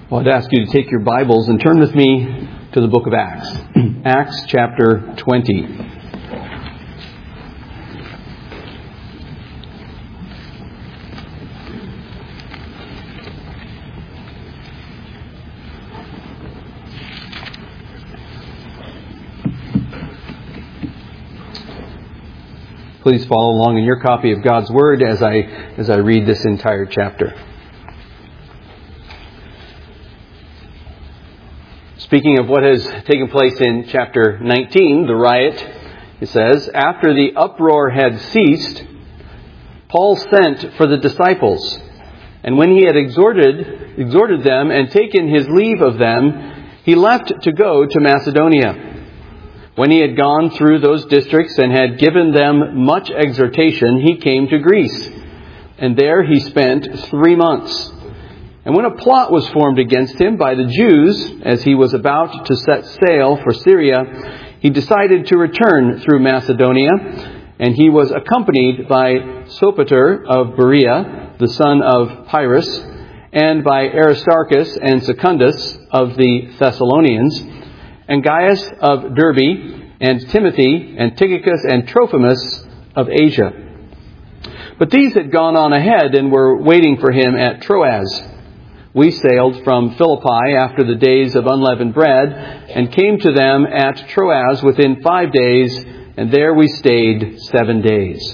Well, I'd ask you to take your Bibles and turn with me to the book of Acts. Acts chapter 20. Please follow along in your copy of God's Word as I read this entire chapter. Speaking of what has taken place in chapter 19, the riot, it says, after the uproar had ceased, Paul sent for the disciples, and when he had exhorted them and taken his leave of them, he left to go to Macedonia. When he had gone through those districts and had given them much exhortation, he came to Greece, and there he spent 3 months. And when a plot was formed against him by the Jews, as he was about to set sail for Syria, he decided to return through Macedonia, and he was accompanied by Sopater of Berea, the son of Pyrrhus, and by Aristarchus and Secundus of the Thessalonians, and Gaius of Derbe, and Timothy, and Tychicus and Trophimus of Asia. But these had gone on ahead and were waiting for him at Troas. We sailed from Philippi after the days of unleavened bread, and came to them at Troas within 5 days, and there we stayed 7 days.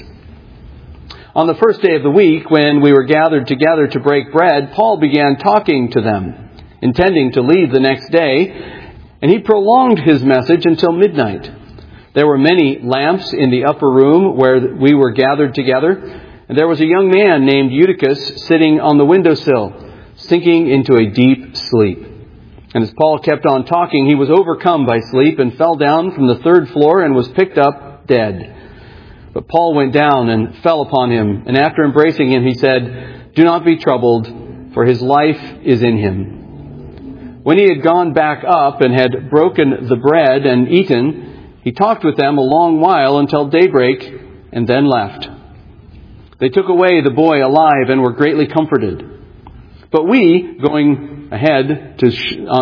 On the first day of the week, when we were gathered together to break bread, Paul began talking to them, intending to leave the next day, and he prolonged his message until midnight. There were many lamps in the upper room where we were gathered together, and there was a young man named Eutychus sitting on the windowsill, sinking into a deep sleep. And as Paul kept on talking, he was overcome by sleep and fell down from the 3rd floor and was picked up dead. But Paul went down and fell upon him, and after embracing him, he said, "Do not be troubled, for his life is in him." When he had gone back up and had broken the bread and eaten, he talked with them a long while until daybreak, and then left. They took away the boy alive and were greatly comforted. But we, going ahead to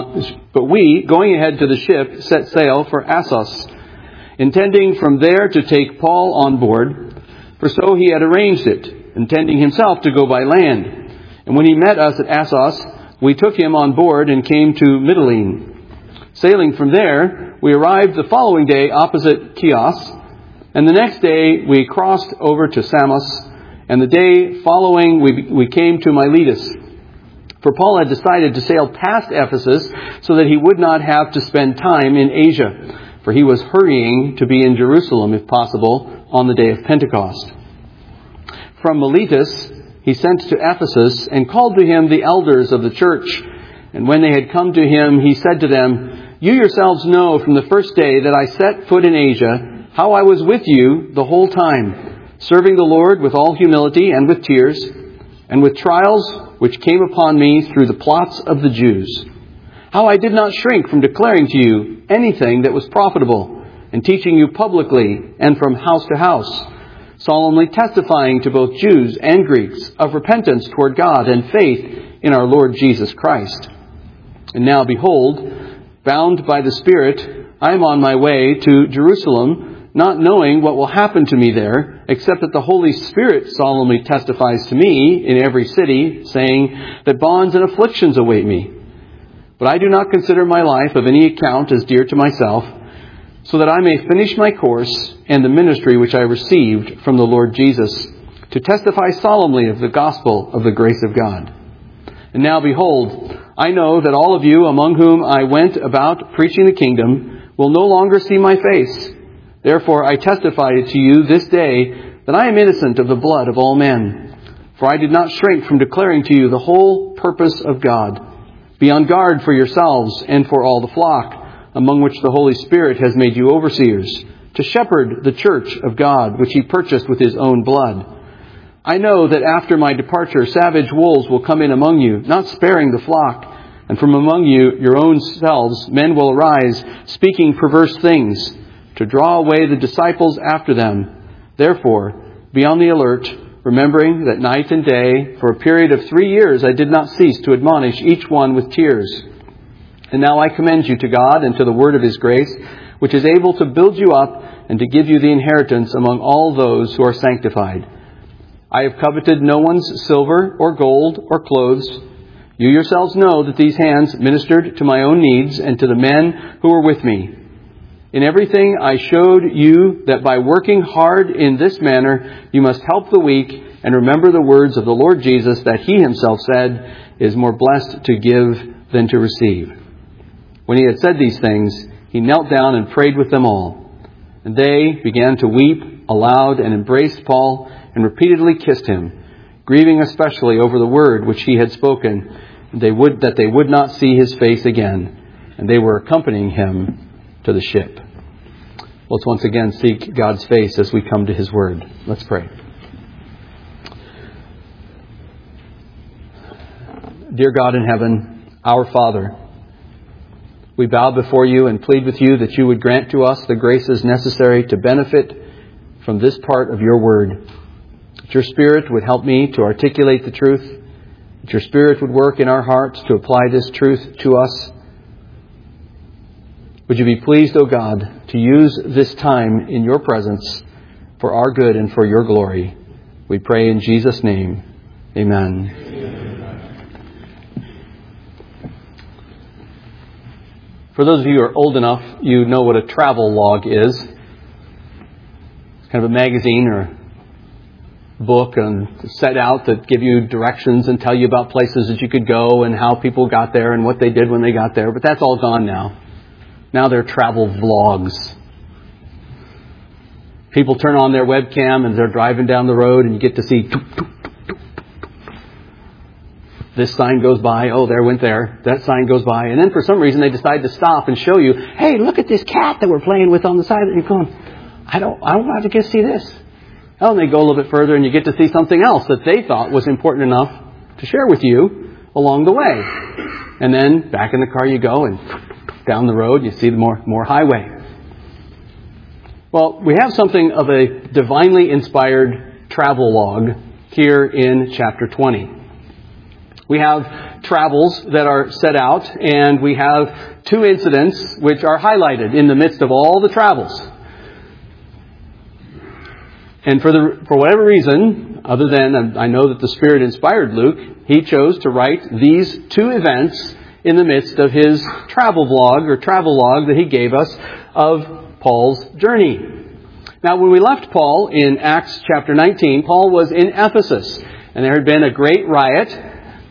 the ship, set sail for Assos, intending from there to take Paul on board, for so he had arranged it, intending himself to go by land. And when he met us at Assos, we took him on board and came to Mytilene. Sailing from there, we arrived the following day opposite Chios, and the next day we crossed over to Samos, and the day following we came to Miletus. For Paul had decided to sail past Ephesus so that he would not have to spend time in Asia, for he was hurrying to be in Jerusalem, if possible, on the day of Pentecost. From Miletus he sent to Ephesus and called to him the elders of the church. And when they had come to him, he said to them, "You yourselves know from the first day that I set foot in Asia, how I was with you the whole time, serving the Lord with all humility and with tears, and with trials which came upon me through the plots of the Jews. How I did not shrink from declaring to you anything that was profitable, and teaching you publicly and from house to house, solemnly testifying to both Jews and Greeks of repentance toward God and faith in our Lord Jesus Christ. And now, behold, bound by the Spirit, I am on my way to Jerusalem, not knowing what will happen to me there, except that the Holy Spirit solemnly testifies to me in every city, saying that bonds and afflictions await me. But I do not consider my life of any account as dear to myself, so that I may finish my course and the ministry which I received from the Lord Jesus, to testify solemnly of the gospel of the grace of God. And now, behold, I know that all of you among whom I went about preaching the kingdom will no longer see my face. Therefore I testify to you this day that I am innocent of the blood of all men. For I did not shrink from declaring to you the whole purpose of God. Be on guard for yourselves and for all the flock, among which the Holy Spirit has made you overseers, to shepherd the church of God, which he purchased with his own blood. I know that after my departure savage wolves will come in among you, not sparing the flock. And from among you, your own selves, men will arise, speaking perverse things, to draw away the disciples after them. Therefore, be on the alert, remembering that night and day, for a period of 3 years, I did not cease to admonish each one with tears. And now I commend you to God and to the word of His grace, which is able to build you up and to give you the inheritance among all those who are sanctified. I have coveted no one's silver or gold or clothes. You yourselves know that these hands ministered to my own needs and to the men who were with me. In everything I showed you that by working hard in this manner, you must help the weak and remember the words of the Lord Jesus that He Himself said, "It is more blessed to give than to receive." When He had said these things, He knelt down and prayed with them all. And they began to weep aloud and embraced Paul and repeatedly kissed him, grieving especially over the word which he had spoken, that they would not see his face again. And they were accompanying him to the ship. Let's once again seek God's face as we come to His word. Let's pray. Dear God in heaven, our Father, we bow before You and plead with You that You would grant to us the graces necessary to benefit from this part of Your word. That Your Spirit would help me to articulate the truth. That Your Spirit would work in our hearts to apply this truth to us. Would You be pleased, O God, to use this time in Your presence for our good and for Your glory. We pray in Jesus' name. Amen. For those of you who are old enough, you know what a travel log is. It's kind of a magazine or book and set out that give you directions and tell you about places that you could go and how people got there and what they did when they got there. But that's all gone now. Now they're travel vlogs. People turn on their webcam and they're driving down the road and you get to see this sign goes by, oh, there went there. That sign goes by. And then for some reason they decide to stop and show you, hey, look at this cat that we're playing with on the side. And you're going, I don't have to get to see this. Oh, and they go a little bit further and you get to see something else that they thought was important enough to share with you along the way. And then back in the car you go and down the road you see the more highway. Well, we have something of a divinely inspired travel log here in chapter 20. We have travels that are set out, and we have two incidents which are highlighted in the midst of all the travels. And for whatever reason, other than I know that the Spirit inspired Luke, he chose to write these two events in the midst of his travel vlog or travel log that he gave us of Paul's journey. Now, when we left Paul in Acts chapter 19, Paul was in Ephesus, and there had been a great riot.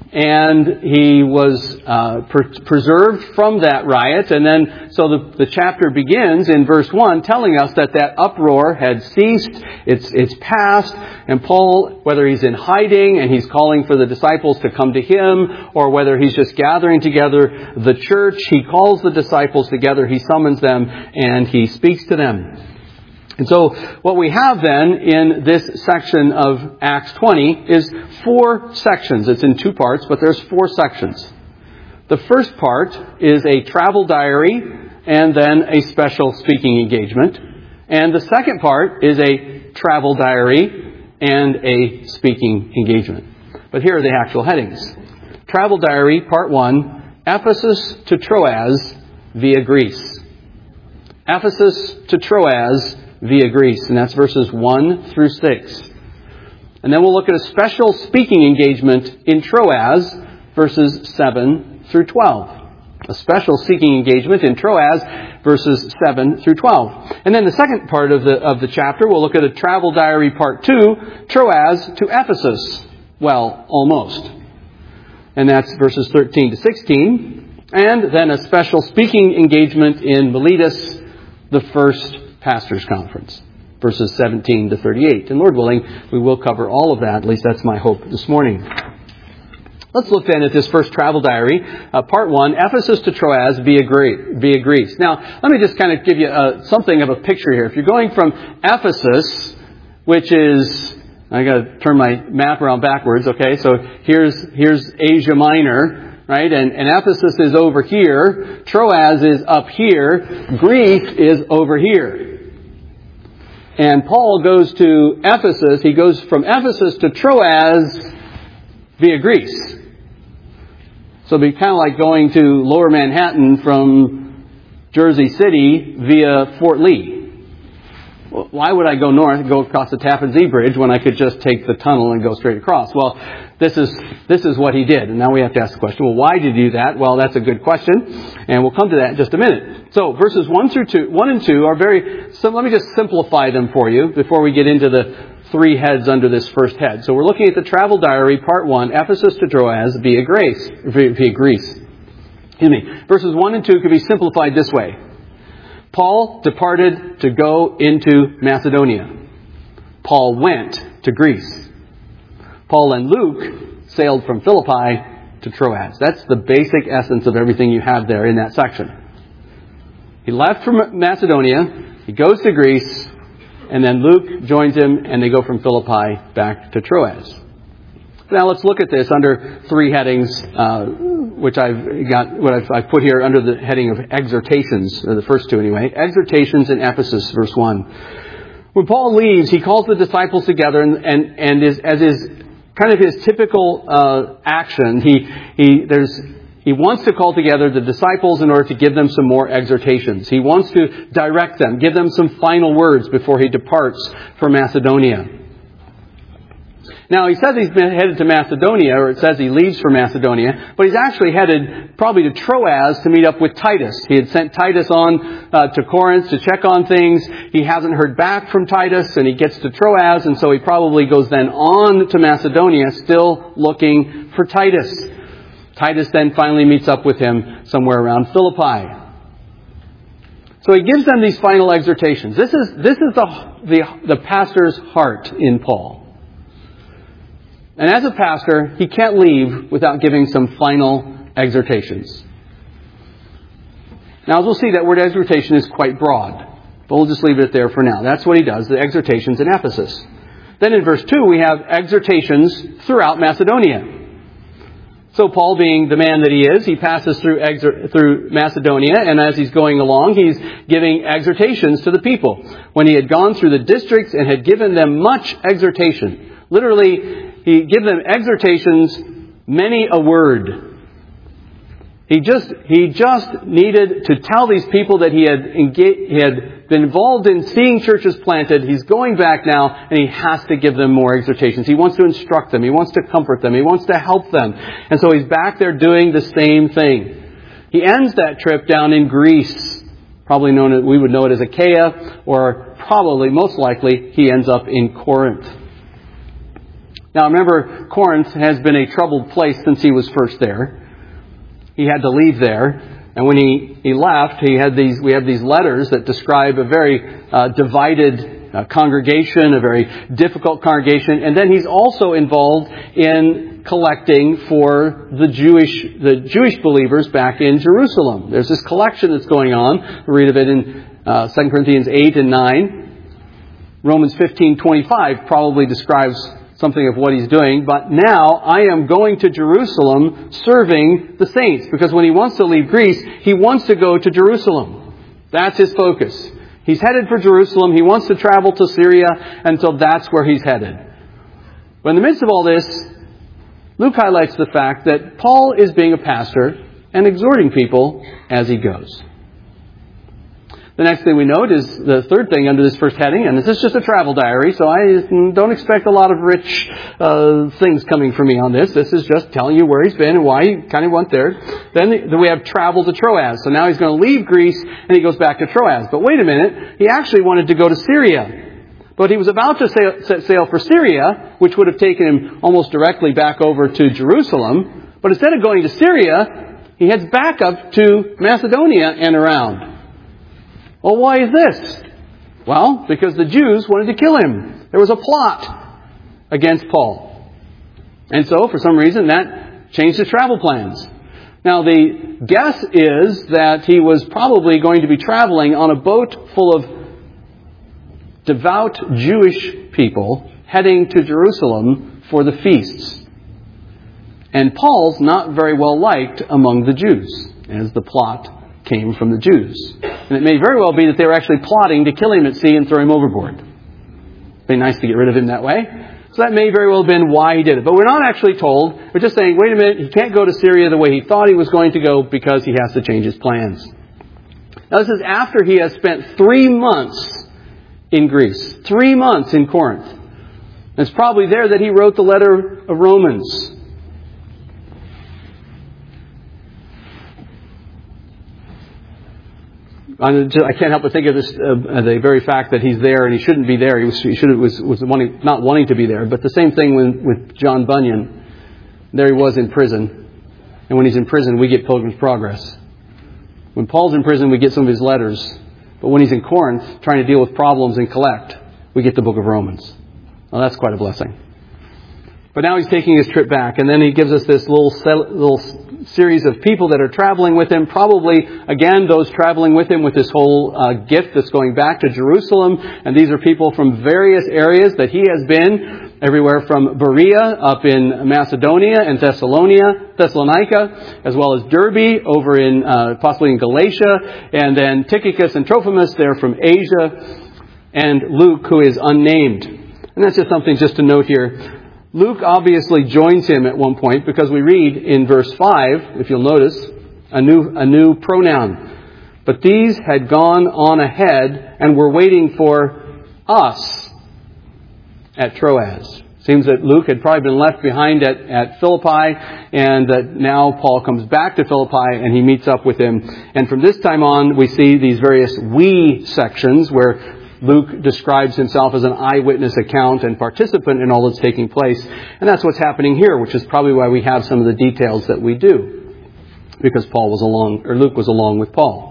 And he was preserved from that riot. And then, so the chapter begins in verse 1 telling us that uproar had ceased. It's past. And Paul, whether he's in hiding and he's calling for the disciples to come to him, or whether he's just gathering together the church, he calls the disciples together, he summons them, and he speaks to them. And so what we have then in this section of Acts 20 is 4 sections. It's in 2 parts, but there's 4 sections. The first part is a travel diary and then a special speaking engagement. And the second part is a travel diary and a speaking engagement. But here are the actual headings. Travel diary, part 1, Ephesus to Troas via Greece. Ephesus to Troas via Greece, and that's verses 1 through 6. And then we'll look at a special speaking engagement in Troas, verses 7 through 12. A special speaking engagement in Troas, verses 7 through 12. And then the second part of the chapter, we'll look at a travel diary part 2, Troas to Ephesus. Well, almost. And that's verses 13 to 16. And then a special speaking engagement in Miletus, the first Pastors' Conference, verses 17 to 38. And Lord willing, we will cover all of that. At least that's my hope this morning. Let's look then at this first travel diary, part 1, Ephesus to Troas via Greece. Now, let me just kind of give you something of a picture here. If you're going from Ephesus, which is, I got to turn my map around backwards. Okay, so here's Asia Minor. Right? And Ephesus is over here. Troas is up here. Greece is over here. And Paul goes to Ephesus. He goes from Ephesus to Troas via Greece. So it'd be kind of like going to Lower Manhattan from Jersey City via Fort Lee. Well, why would I go north and go across the Tappan Zee Bridge when I could just take the tunnel and go straight across? Well, this is what he did. And now we have to ask the question, well, why did he do that? Well, that's a good question. And we'll come to that in just a minute. So verses 1 and 2 are very, so let me just simplify them for you before we get into the three heads under this first head. So we're looking at the travel diary, part 1, Ephesus to Troas via Greece. Excuse me. Verses 1 and 2 could be simplified this way. Paul departed to go into Macedonia. Paul went to Greece. Paul and Luke sailed from Philippi to Troas. That's the basic essence of everything you have there in that section. He left from Macedonia, he goes to Greece, and then Luke joins him, and they go from Philippi back to Troas. Now let's look at this under three headings, which I've put here under the heading of exhortations, or the first two anyway. Exhortations in Ephesus, verse 1. When Paul leaves, he calls the disciples together, and as is kind of his typical action, he wants to call together the disciples in order to give them some more exhortations. He wants to direct them, give them some final words before he departs for Macedonia. Now, he says he's been headed to Macedonia, or it says he leaves for Macedonia, but he's actually headed probably to Troas to meet up with Titus. He had sent Titus on to Corinth to check on things. He hasn't heard back from Titus, and he gets to Troas, and so he probably goes then on to Macedonia, still looking for Titus. Titus then finally meets up with him somewhere around Philippi. So he gives them these final exhortations. This is the pastor's heart in Paul. And as a pastor, he can't leave without giving some final exhortations. Now, as we'll see, that word exhortation is quite broad. But we'll just leave it there for now. That's what he does, the exhortations in Ephesus. Then in verse 2, we have exhortations throughout Macedonia. So Paul, being the man that he is, he passes through Macedonia, and as he's going along, he's giving exhortations to the people. When he had gone through the districts and had given them much exhortation, literally, he gave them exhortations, many a word. He just needed to tell these people that he had been involved in seeing churches planted. He's going back now, and he has to give them more exhortations. He wants to instruct them. He wants to comfort them. He wants to help them. And so he's back there doing the same thing. He ends that trip down in Greece, probably we would know it as Achaia, or probably, most likely, he ends up in Corinth. Now remember, Corinth has been a troubled place since he was first there. He had to leave there. And when he left, we have these letters that describe a very divided congregation, a very difficult congregation. And then he's also involved in collecting for the Jewish believers back in Jerusalem. There's this collection that's going on. We read of it in 2 Corinthians 8 and 9. Romans 15:25 probably describes something of what he's doing. But now I am going to Jerusalem serving the saints. Because when he wants to leave Greece, he wants to go to Jerusalem. That's his focus. He's headed for Jerusalem. He wants to travel to Syria. And so that's where he's headed. But in the midst of all this, Luke highlights the fact that Paul is being a pastor and exhorting people as he goes. The next thing we note is the third thing under this first heading, and this is just a travel diary, so I don't expect a lot of rich things coming from me on this. This is just telling you where he's been and why he kind of went there. Then we have travel to Troas. So now he's going to leave Greece and he goes back to Troas. But wait a minute, he actually wanted to go to Syria. But he was about to set sail for Syria, which would have taken him almost directly back over to Jerusalem. But instead of going to Syria, he heads back up to Macedonia and around. Well, why is this? Well, because the Jews wanted to kill him. There was a plot against Paul. And so, for some reason, that changed his travel plans. Now, the guess is that he was probably going to be traveling on a boat full of devout Jewish people heading to Jerusalem for the feasts. And Paul's not very well liked among the Jews, as the plot came from the Jews. And it may very well be that they were actually plotting to kill him at sea and throw him overboard. It'd be nice to get rid of him that way. So that may very well have been why he did it. But we're not actually told. We're just saying, wait a minute, he can't go to Syria the way he thought he was going to go because he has to change his plans. Now this is after he has spent 3 months in Greece. 3 months in Corinth. And it's probably there that he wrote the letter of Romans. I can't help but think of this, the very fact that he's there and he shouldn't be there. Was not wanting to be there. But the same thing with John Bunyan. There he was in prison. And when he's in prison, we get Pilgrim's Progress. When Paul's in prison, we get some of his letters. But when he's in Corinth, trying to deal with problems and collect, we get the book of Romans. Well, that's quite a blessing. But now he's taking his trip back, and then he gives us this little series of people that are traveling with him. Probably, again, those traveling with him with this whole gift that's going back to Jerusalem. And these are people from various areas that he has been, everywhere from Berea up in Macedonia and Thessalonica, as well as Derbe over in possibly in Galatia, and then Tychicus and Trophimus, they're from Asia, and Luke, who is unnamed. And that's just something just to note here. Luke obviously joins him at one point because we read in verse 5, if you'll notice, a new pronoun. But these had gone on ahead and were waiting for us at Troas. Seems that Luke had probably been left behind at Philippi, and that now Paul comes back to Philippi and he meets up with him. And from this time on, we see these various we sections where Luke describes himself as an eyewitness account and participant in all that's taking place. And that's what's happening here, which is probably why we have some of the details that we do. Because Luke was along with Paul.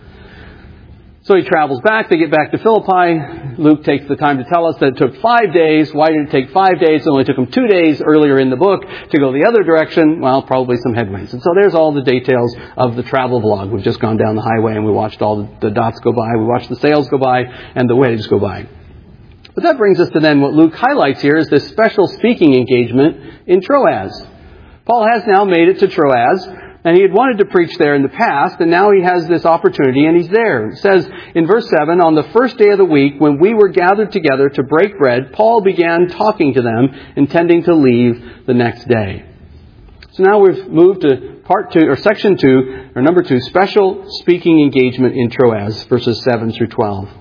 So he travels back. They get back to Philippi. Luke takes the time to tell us that it took 5 days. Why did it take 5 days? It only took him 2 days earlier in the book to go the other direction. Well, probably some headwinds. And so there's all the details of the travel vlog. We've just gone down the highway and we watched all the dots go by. We watched the sails go by and the waves go by. But that brings us to then what Luke highlights here is this special speaking engagement in Troas. Paul has now made it to Troas. And he had wanted to preach there in the past, and now he has this opportunity, and he's there. It says in verse 7, on the first day of the week, when we were gathered together to break bread, Paul began talking to them, intending to leave the next day. So now we've moved to part 2, or section 2, or number 2, special speaking engagement in Troas, verses 7 through 12.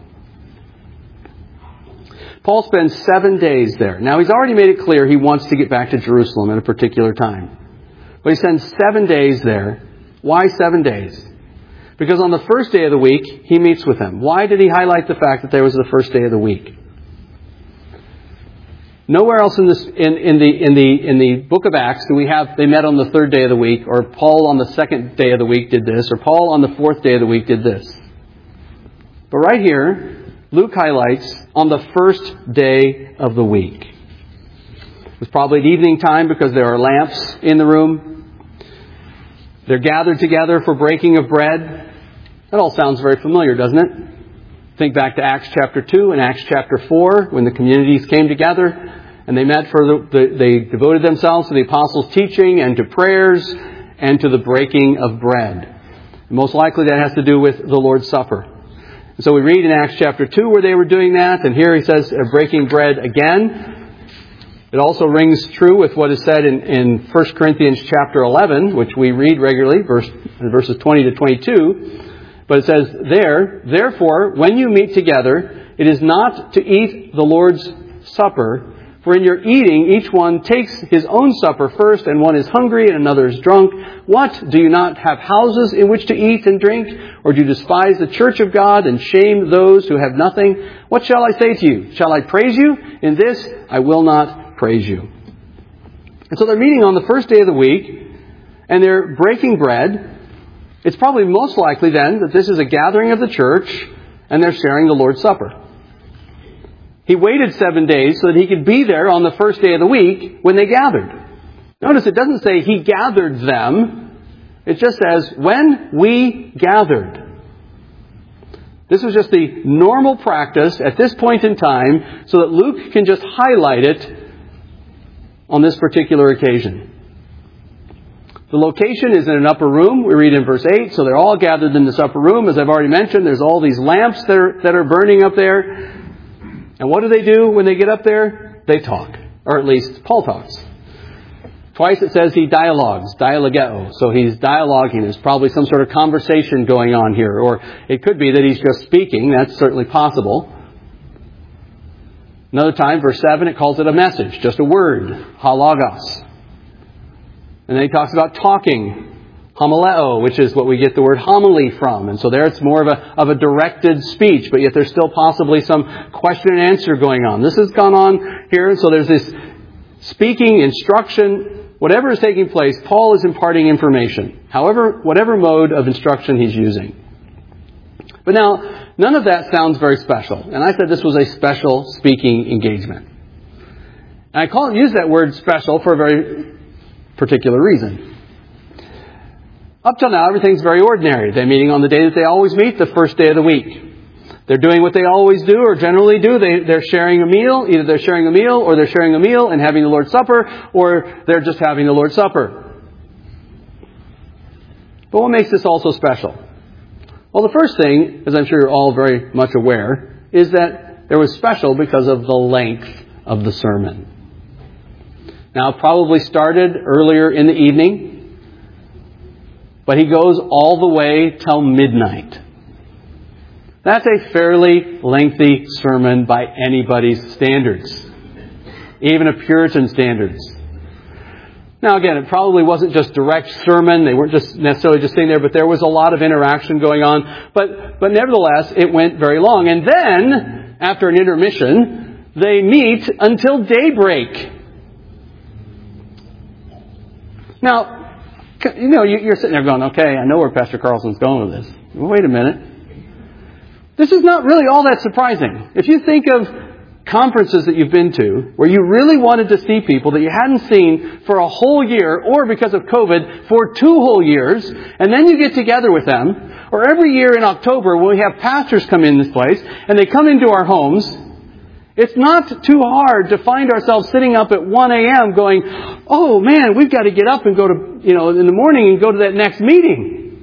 Paul spends 7 days there. Now he's already made it clear he wants to get back to Jerusalem at a particular time. But he spends 7 days there. Why 7 days? Because on the first day of the week, he meets with them. Why did he highlight the fact that there was the first day of the week? Nowhere else in the book of Acts do we have they met on the third day of the week, or Paul on the second day of the week did this, or Paul on the fourth day of the week did this. But right here, Luke highlights on the first day of the week. It was probably at evening time because there are lamps in the room. They're gathered together for breaking of bread. That all sounds very familiar, doesn't it? Think back to Acts chapter 2 and Acts chapter 4 when the communities came together and they met they devoted themselves to the apostles' teaching and to prayers and to the breaking of bread. Most likely that has to do with the Lord's Supper. And so we read in Acts chapter 2 where they were doing that, and here he says breaking bread again. It also rings true with what is said in 1 Corinthians chapter 11, which we read regularly, verses 20 to 22. But it says there, therefore, when you meet together, it is not to eat the Lord's Supper, for in your eating each one takes his own supper first, and one is hungry and another is drunk. What? Do you not have houses in which to eat and drink? Or do you despise the church of God and shame those who have nothing? What shall I say to you? Shall I praise you? In this I will not praise you. And so they're meeting on the first day of the week, and they're breaking bread. It's probably most likely then that this is a gathering of the church, and they're sharing the Lord's Supper. He waited 7 days so that he could be there on the first day of the week when they gathered. Notice it doesn't say he gathered them. It just says, when we gathered. This was just the normal practice at this point in time so that Luke can just highlight it on this particular occasion. The location is in an upper room. We read in verse 8. So they're all gathered in this upper room. As I've already mentioned, there's all these lamps that are burning up there. And what do when they get up there? They talk. Or at least Paul talks. Twice it says he dialogues, dialogeo. So he's dialoguing. There's probably some sort of conversation going on here. Or it could be that he's just speaking. That's certainly possible. Another time, verse 7, it calls it a message, just a word, halagos. And then he talks about talking, homileo, which is what we get the word homily from. And so there it's more of a directed speech, but yet there's still possibly some question and answer going on. This has gone on here, so there's this speaking, instruction, whatever is taking place, Paul is imparting information. However, whatever mode of instruction he's using. But now, none of that sounds very special. And I said this was a special speaking engagement. And I use that word special for a very particular reason. Up till now, everything's very ordinary. They're meeting on the day that they always meet, the first day of the week. They're doing what they always do or generally do. They're sharing a meal. Either they're sharing a meal or they're sharing a meal and having the Lord's Supper, or they're just having the Lord's Supper. But what makes this also special? Well, the first thing, as I'm sure you're all very much aware, is that it was special because of the length of the sermon. Now, it probably started earlier in the evening, but he goes all the way till midnight. That's a fairly lengthy sermon by anybody's standards, even a Puritan standards. Now again, it probably wasn't just direct sermon. They weren't just necessarily just sitting there, but there was a lot of interaction going on. But nevertheless, it went very long. And then, after an intermission, they meet until daybreak. Now, you're sitting there going, okay, I know where Pastor Carlson's going with this. Well, wait a minute. This is not really all that surprising. If you think of conferences that you've been to where you really wanted to see people that you hadn't seen for a whole year, or because of COVID for 2 whole years, and then you get together with them, or every year in October when we have pastors come in this place and they come into our homes, it's not too hard to find ourselves sitting up at 1 a.m. going, oh man, we've got to get up and go to, in the morning and go to that next meeting.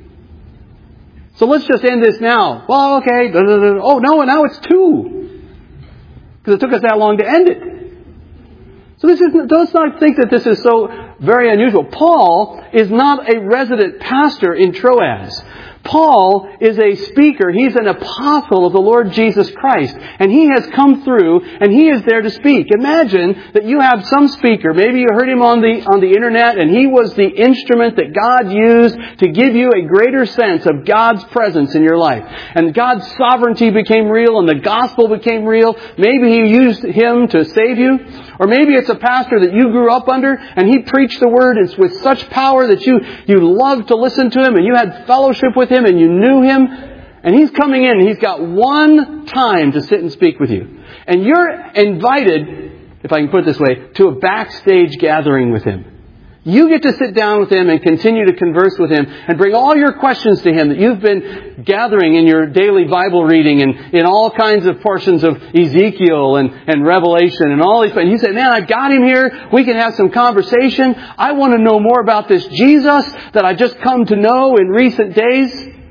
So let's just end this now. Well, okay. Oh no, and now it's 2. Because it took us that long to end it. So let's not think that this is so very unusual. Paul is not a resident pastor in Troas. Paul is a speaker. He's an apostle of the Lord Jesus Christ. And he has come through and he is there to speak. Imagine that you have some speaker. Maybe you heard him on the internet and he was the instrument that God used to give you a greater sense of God's presence in your life. And God's sovereignty became real and the gospel became real. Maybe he used him to save you. Or maybe it's a pastor that you grew up under and he preached the word with such power that you loved to listen to him and you had fellowship with him and you knew him. And he's coming in and he's got one time to sit and speak with you. And you're invited, if I can put it this way, to a backstage gathering with him. You get to sit down with him and continue to converse with him and bring all your questions to him that you've been gathering in your daily Bible reading and in all kinds of portions of Ezekiel and Revelation and all these. And you say, man, I've got him here. We can have some conversation. I want to know more about this Jesus that I just come to know in recent days.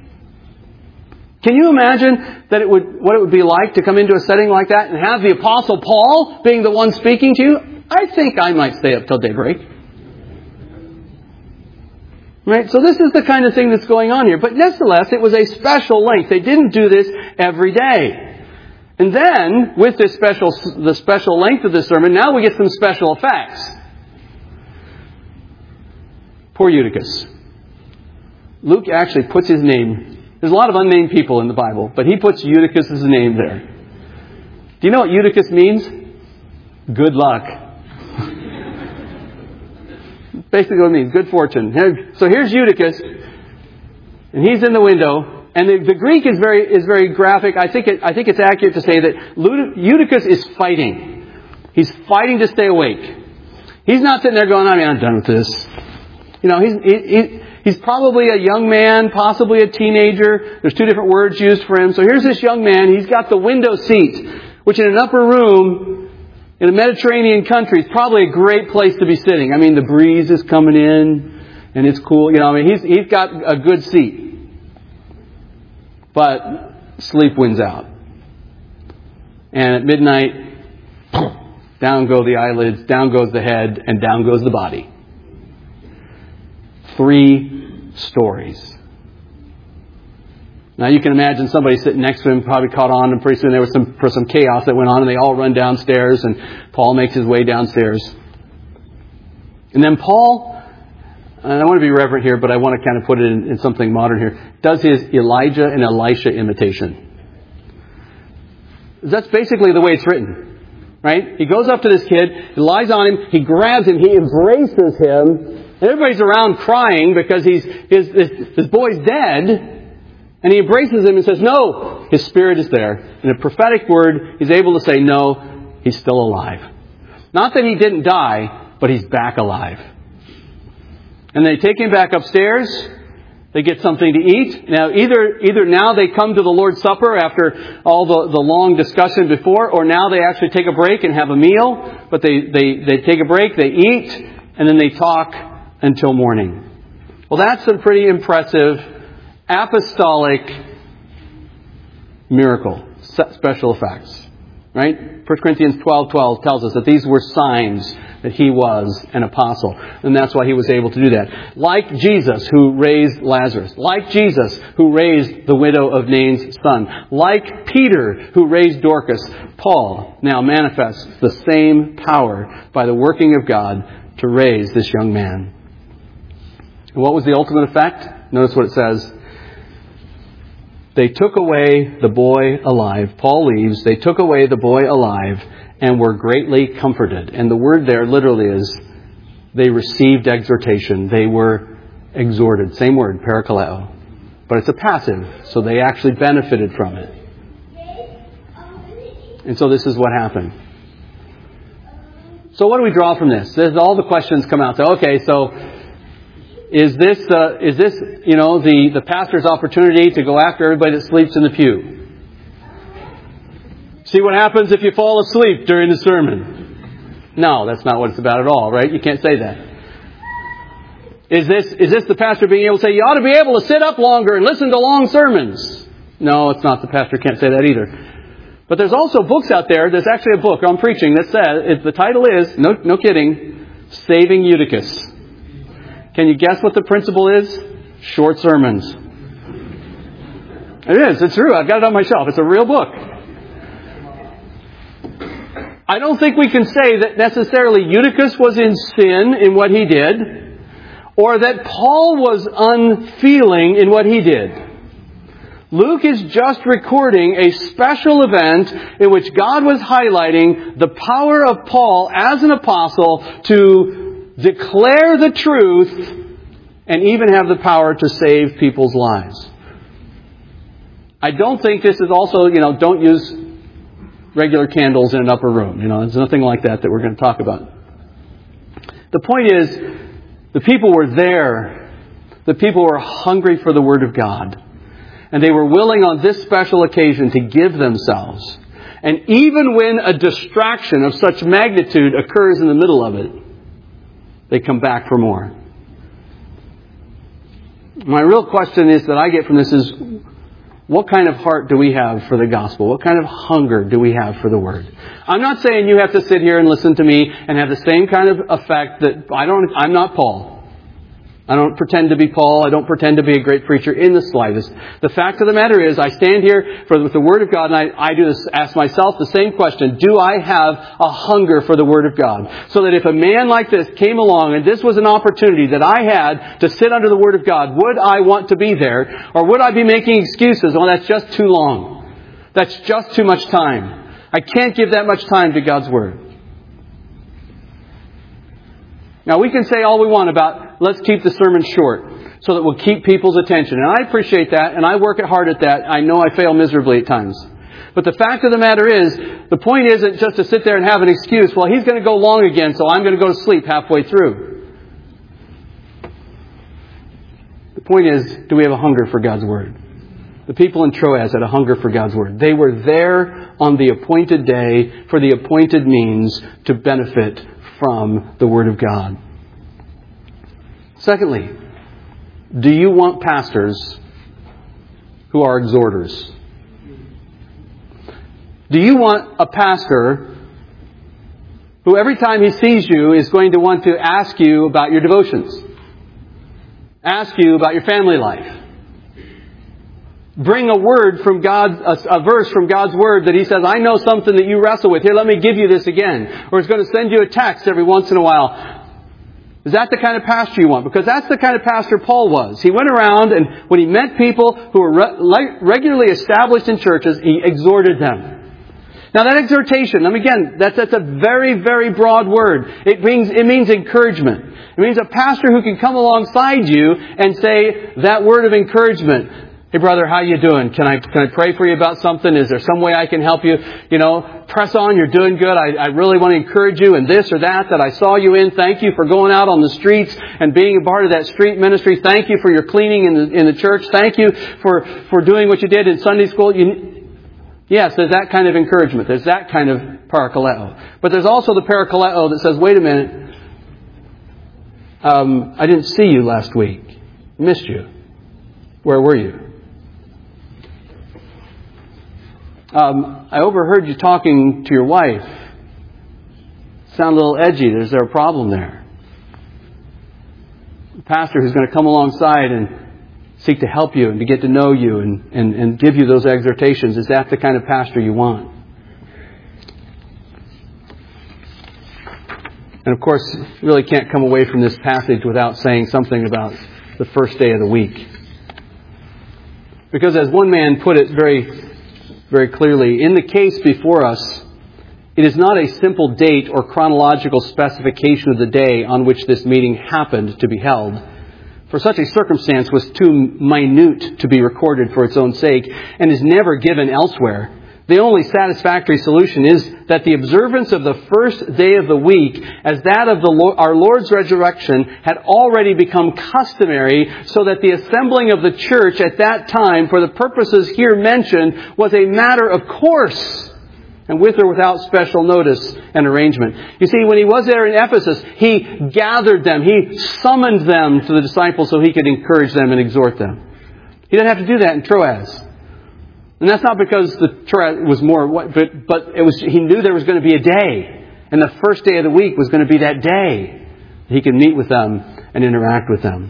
Can you imagine what it would be like to come into a setting like that and have the Apostle Paul being the one speaking to you? I think I might stay up till daybreak. Right? So this is the kind of thing that's going on here. But nevertheless, it was a special length. They didn't do this every day. And then, with the special length of the sermon, now we get some special effects. Poor Eutychus. Luke actually puts his name. There's a lot of unnamed people in the Bible, but he puts Eutychus' name there. Do you know what Eutychus means? Good luck. Basically what it means, good fortune. So here's Eutychus, and he's in the window, and the Greek is very graphic. I think it's accurate to say that Eutychus is fighting. He's fighting to stay awake. He's not sitting there going, I'm done with this. He's probably a young man, possibly a teenager. There's 2 different words used for him. So here's this young man. He's got the window seat, which in an upper room in a Mediterranean country is probably a great place to be sitting. I mean, the breeze is coming in and it's cool. He's got a good seat. But sleep wins out. And at midnight, down go the eyelids, down goes the head, and down goes the body. 3 stories. Now you can imagine somebody sitting next to him probably caught on, and pretty soon there was some chaos that went on, and they all run downstairs, and Paul makes his way downstairs. And then Paul, and I want to be reverent here, but I want to kind of put it in something modern here, does his Elijah and Elisha imitation. That's basically the way it's written, right? He goes up to this kid, he lies on him, he grabs him, he embraces him, and everybody's around crying because his boy's dead. And he embraces him and says, no, his spirit is there. In a prophetic word, he's able to say, no, he's still alive. Not that he didn't die, but he's back alive. And they take him back upstairs. They get something to eat. Now, either now they come to the Lord's Supper after all the long discussion before, or now they actually take a break and have a meal. But they take a break, they eat, and then they talk until morning. Well, that's a pretty impressive apostolic miracle, special effects, right? 1 Corinthians 12:12 tells us that these were signs that he was an apostle. And that's why he was able to do that. Like Jesus who raised Lazarus. Like Jesus who raised the widow of Nain's son. Like Peter who raised Dorcas. Paul now manifests the same power by the working of God to raise this young man. And what was the ultimate effect? Notice what it says. They took away the boy alive. Paul leaves. They took away the boy alive and were greatly comforted. And the word there literally is they received exhortation. They were exhorted. Same word, parakaleo. But it's a passive, so they actually benefited from it. And so this is what happened. So what do we draw from this? All the questions come out. So, okay, so Is this the pastor's opportunity to go after everybody that sleeps in the pew? See what happens if you fall asleep during the sermon? No, that's not what it's about at all, right? You can't say that. Is this the pastor being able to say, you ought to be able to sit up longer and listen to long sermons? No, it's not. The pastor can't say that either. But there's also books out there. There's actually a book on preaching that says, the title is, no kidding, Saving Eutychus. Can you guess what the principle is? Short sermons. It is. It's true. I've got it on my shelf. It's a real book. I don't think we can say that necessarily Eutychus was in sin in what he did, or that Paul was unfeeling in what he did. Luke is just recording a special event in which God was highlighting the power of Paul as an apostle to declare the truth and even have the power to save people's lives. I don't think this is also, don't use regular candles in an upper room. There's nothing like that we're going to talk about. The point is, the people were there. The people were hungry for the Word of God. And they were willing on this special occasion to give themselves. And even when a distraction of such magnitude occurs in the middle of it, they come back for more. My real question is that I get from this is, what kind of heart do we have for the gospel? What kind of hunger do we have for the Word? I'm not saying you have to sit here and listen to me and have the same kind of effect that I'm not Paul. I don't pretend to be Paul. I don't pretend to be a great preacher in the slightest. The fact of the matter is, I stand here with the Word of God, and I do this, ask myself the same question. Do I have a hunger for the Word of God? So that if a man like this came along, and this was an opportunity that I had to sit under the Word of God, would I want to be there? Or would I be making excuses? Oh, that's just too long. That's just too much time. I can't give that much time to God's Word. Now, we can say all we want about, let's keep the sermon short so that we'll keep people's attention. And I appreciate that, and I work hard at that. I know I fail miserably at times. But the fact of the matter is, the point isn't just to sit there and have an excuse. Well, he's going to go long again, so I'm going to go to sleep halfway through. The point is, do we have a hunger for God's Word? The people in Troas had a hunger for God's Word. They were there on the appointed day for the appointed means to benefit from the Word of God. Secondly, do you want pastors who are exhorters? Do you want a pastor who every time he sees you is going to want to ask you about your devotions? Ask you about your family life? Bring a word from God, a verse from God's Word that He says, I know something that you wrestle with. Here, let me give you this again. Or He's going to send you a text every once in a while. Is that the kind of pastor you want? Because that's the kind of pastor Paul was. He went around and when he met people who were regularly established in churches, he exhorted them. Now that exhortation, again, that's a very, very broad word. It means encouragement. It means a pastor who can come alongside you and say that word of encouragement. Hey brother, how you doing? Can I pray for you about something? Is there some way I can help you? Press on, you're doing good. I really want to encourage you in this or that I saw you in. Thank you for going out on the streets and being a part of that street ministry. Thank you for your cleaning in the church. Thank you for doing what you did in Sunday school. Yes, there's that kind of encouragement. There's that kind of parakaleo. But there's also the parakaleo that says, wait a minute, I didn't see you last week. Missed you. Where were you? I overheard you talking to your wife. Sound a little edgy. Is there a problem there? A pastor who's going to come alongside and seek to help you and to get to know you and give you those exhortations. Is that the kind of pastor you want? And of course, you really can't come away from this passage without saying something about the first day of the week. Because as one man put it very, very clearly, in the case before us, it is not a simple date or chronological specification of the day on which this meeting happened to be held. For such a circumstance was too minute to be recorded for its own sake and is never given elsewhere. The only satisfactory solution is that the observance of the first day of the week as that of our Lord's resurrection had already become customary, so that the assembling of the church at that time for the purposes here mentioned was a matter of course, and with or without special notice and arrangement. You see, when he was there in Ephesus, he gathered them. He summoned them to the disciples so he could encourage them and exhort them. He didn't have to do that in Troas. And that's not because the Troas was more, but it was. He knew there was going to be a day. And the first day of the week was going to be that day. He could meet with them and interact with them.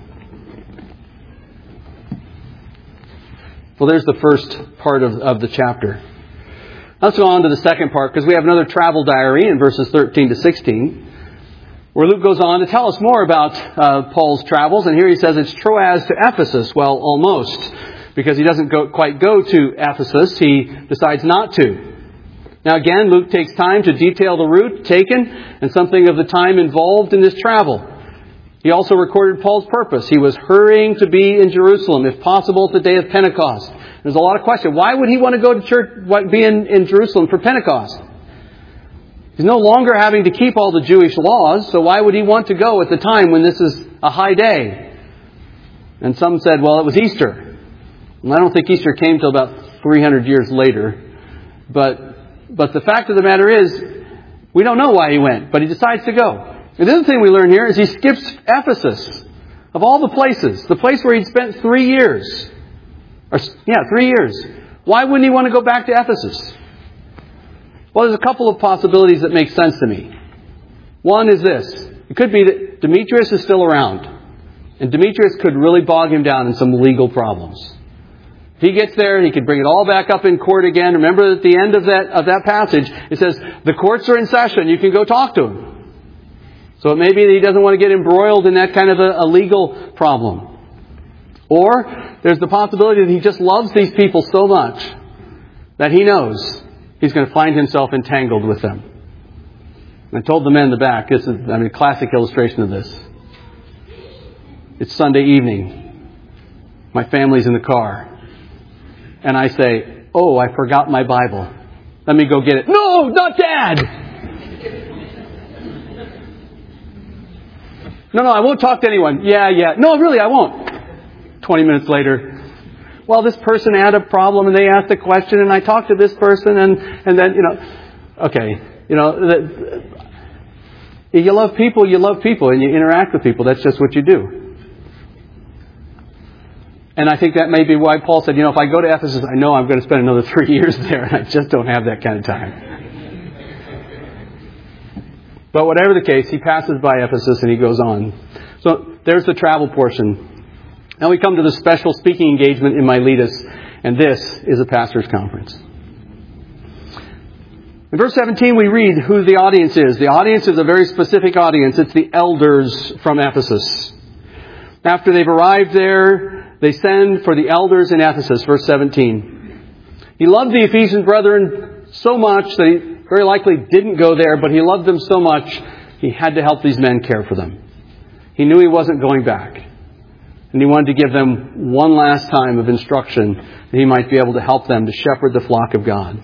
Well, there's the first part of the chapter. Let's go on to the second part, because we have another travel diary in verses 13 to 16, where Luke goes on to tell us more about Paul's travels. And here he says it's Troas to Ephesus. Well, almost, because he doesn't quite go to Ephesus. He decides not to. Now again, Luke takes time to detail the route taken and something of the time involved in this travel. He also recorded Paul's purpose. He was hurrying to be in Jerusalem, if possible, at the day of Pentecost. There's a lot of question. Why would he want to go to church, be in Jerusalem for Pentecost? He's no longer having to keep all the Jewish laws, so why would he want to go at the time when this is a high day? And some said, well, it was Easter. And I don't think Easter came till about 300 years later. But the fact of the matter is, we don't know why he went, but he decides to go. And the other thing we learn here is he skips Ephesus. Of all the places, the place where he'd spent 3 years. 3 years. Why wouldn't he want to go back to Ephesus? Well, there's a couple of possibilities that make sense to me. One is this. It could be that Demetrius is still around. And Demetrius could really bog him down in some legal problems. If he gets there, he could bring it all back up in court again. Remember at the end of that passage, it says, the courts are in session. You can go talk to him. So it may be that he doesn't want to get embroiled in that kind of a legal problem. Or there's the possibility that he just loves these people so much that he knows he's going to find himself entangled with them. And I told the men in the back, this is a classic illustration of this. It's Sunday evening. My family's in the car. And I say, oh, I forgot my Bible. Let me go get it. No, not Dad! No, I won't talk to anyone. Yeah. No, really, I won't. 20 minutes later, well, this person had a problem and they asked a question and I talked to this person and then, okay, you love people and you interact with people. That's just what you do. And I think that may be why Paul said, if I go to Ephesus, I know I'm going to spend another 3 years there, and I just don't have that kind of time. But whatever the case, he passes by Ephesus and he goes on. So there's the travel portion. Now we come to the special speaking engagement in Miletus, and this is a pastor's conference. In verse 17 we read who the audience is. The audience is a very specific audience. It's the elders from Ephesus. After they've arrived there, they send for the elders in Ephesus, verse 17. He loved the Ephesian brethren so much that he very likely didn't go there, but he loved them so much he had to help these men care for them. He knew he wasn't going back. And he wanted to give them one last time of instruction that he might be able to help them to shepherd the flock of God.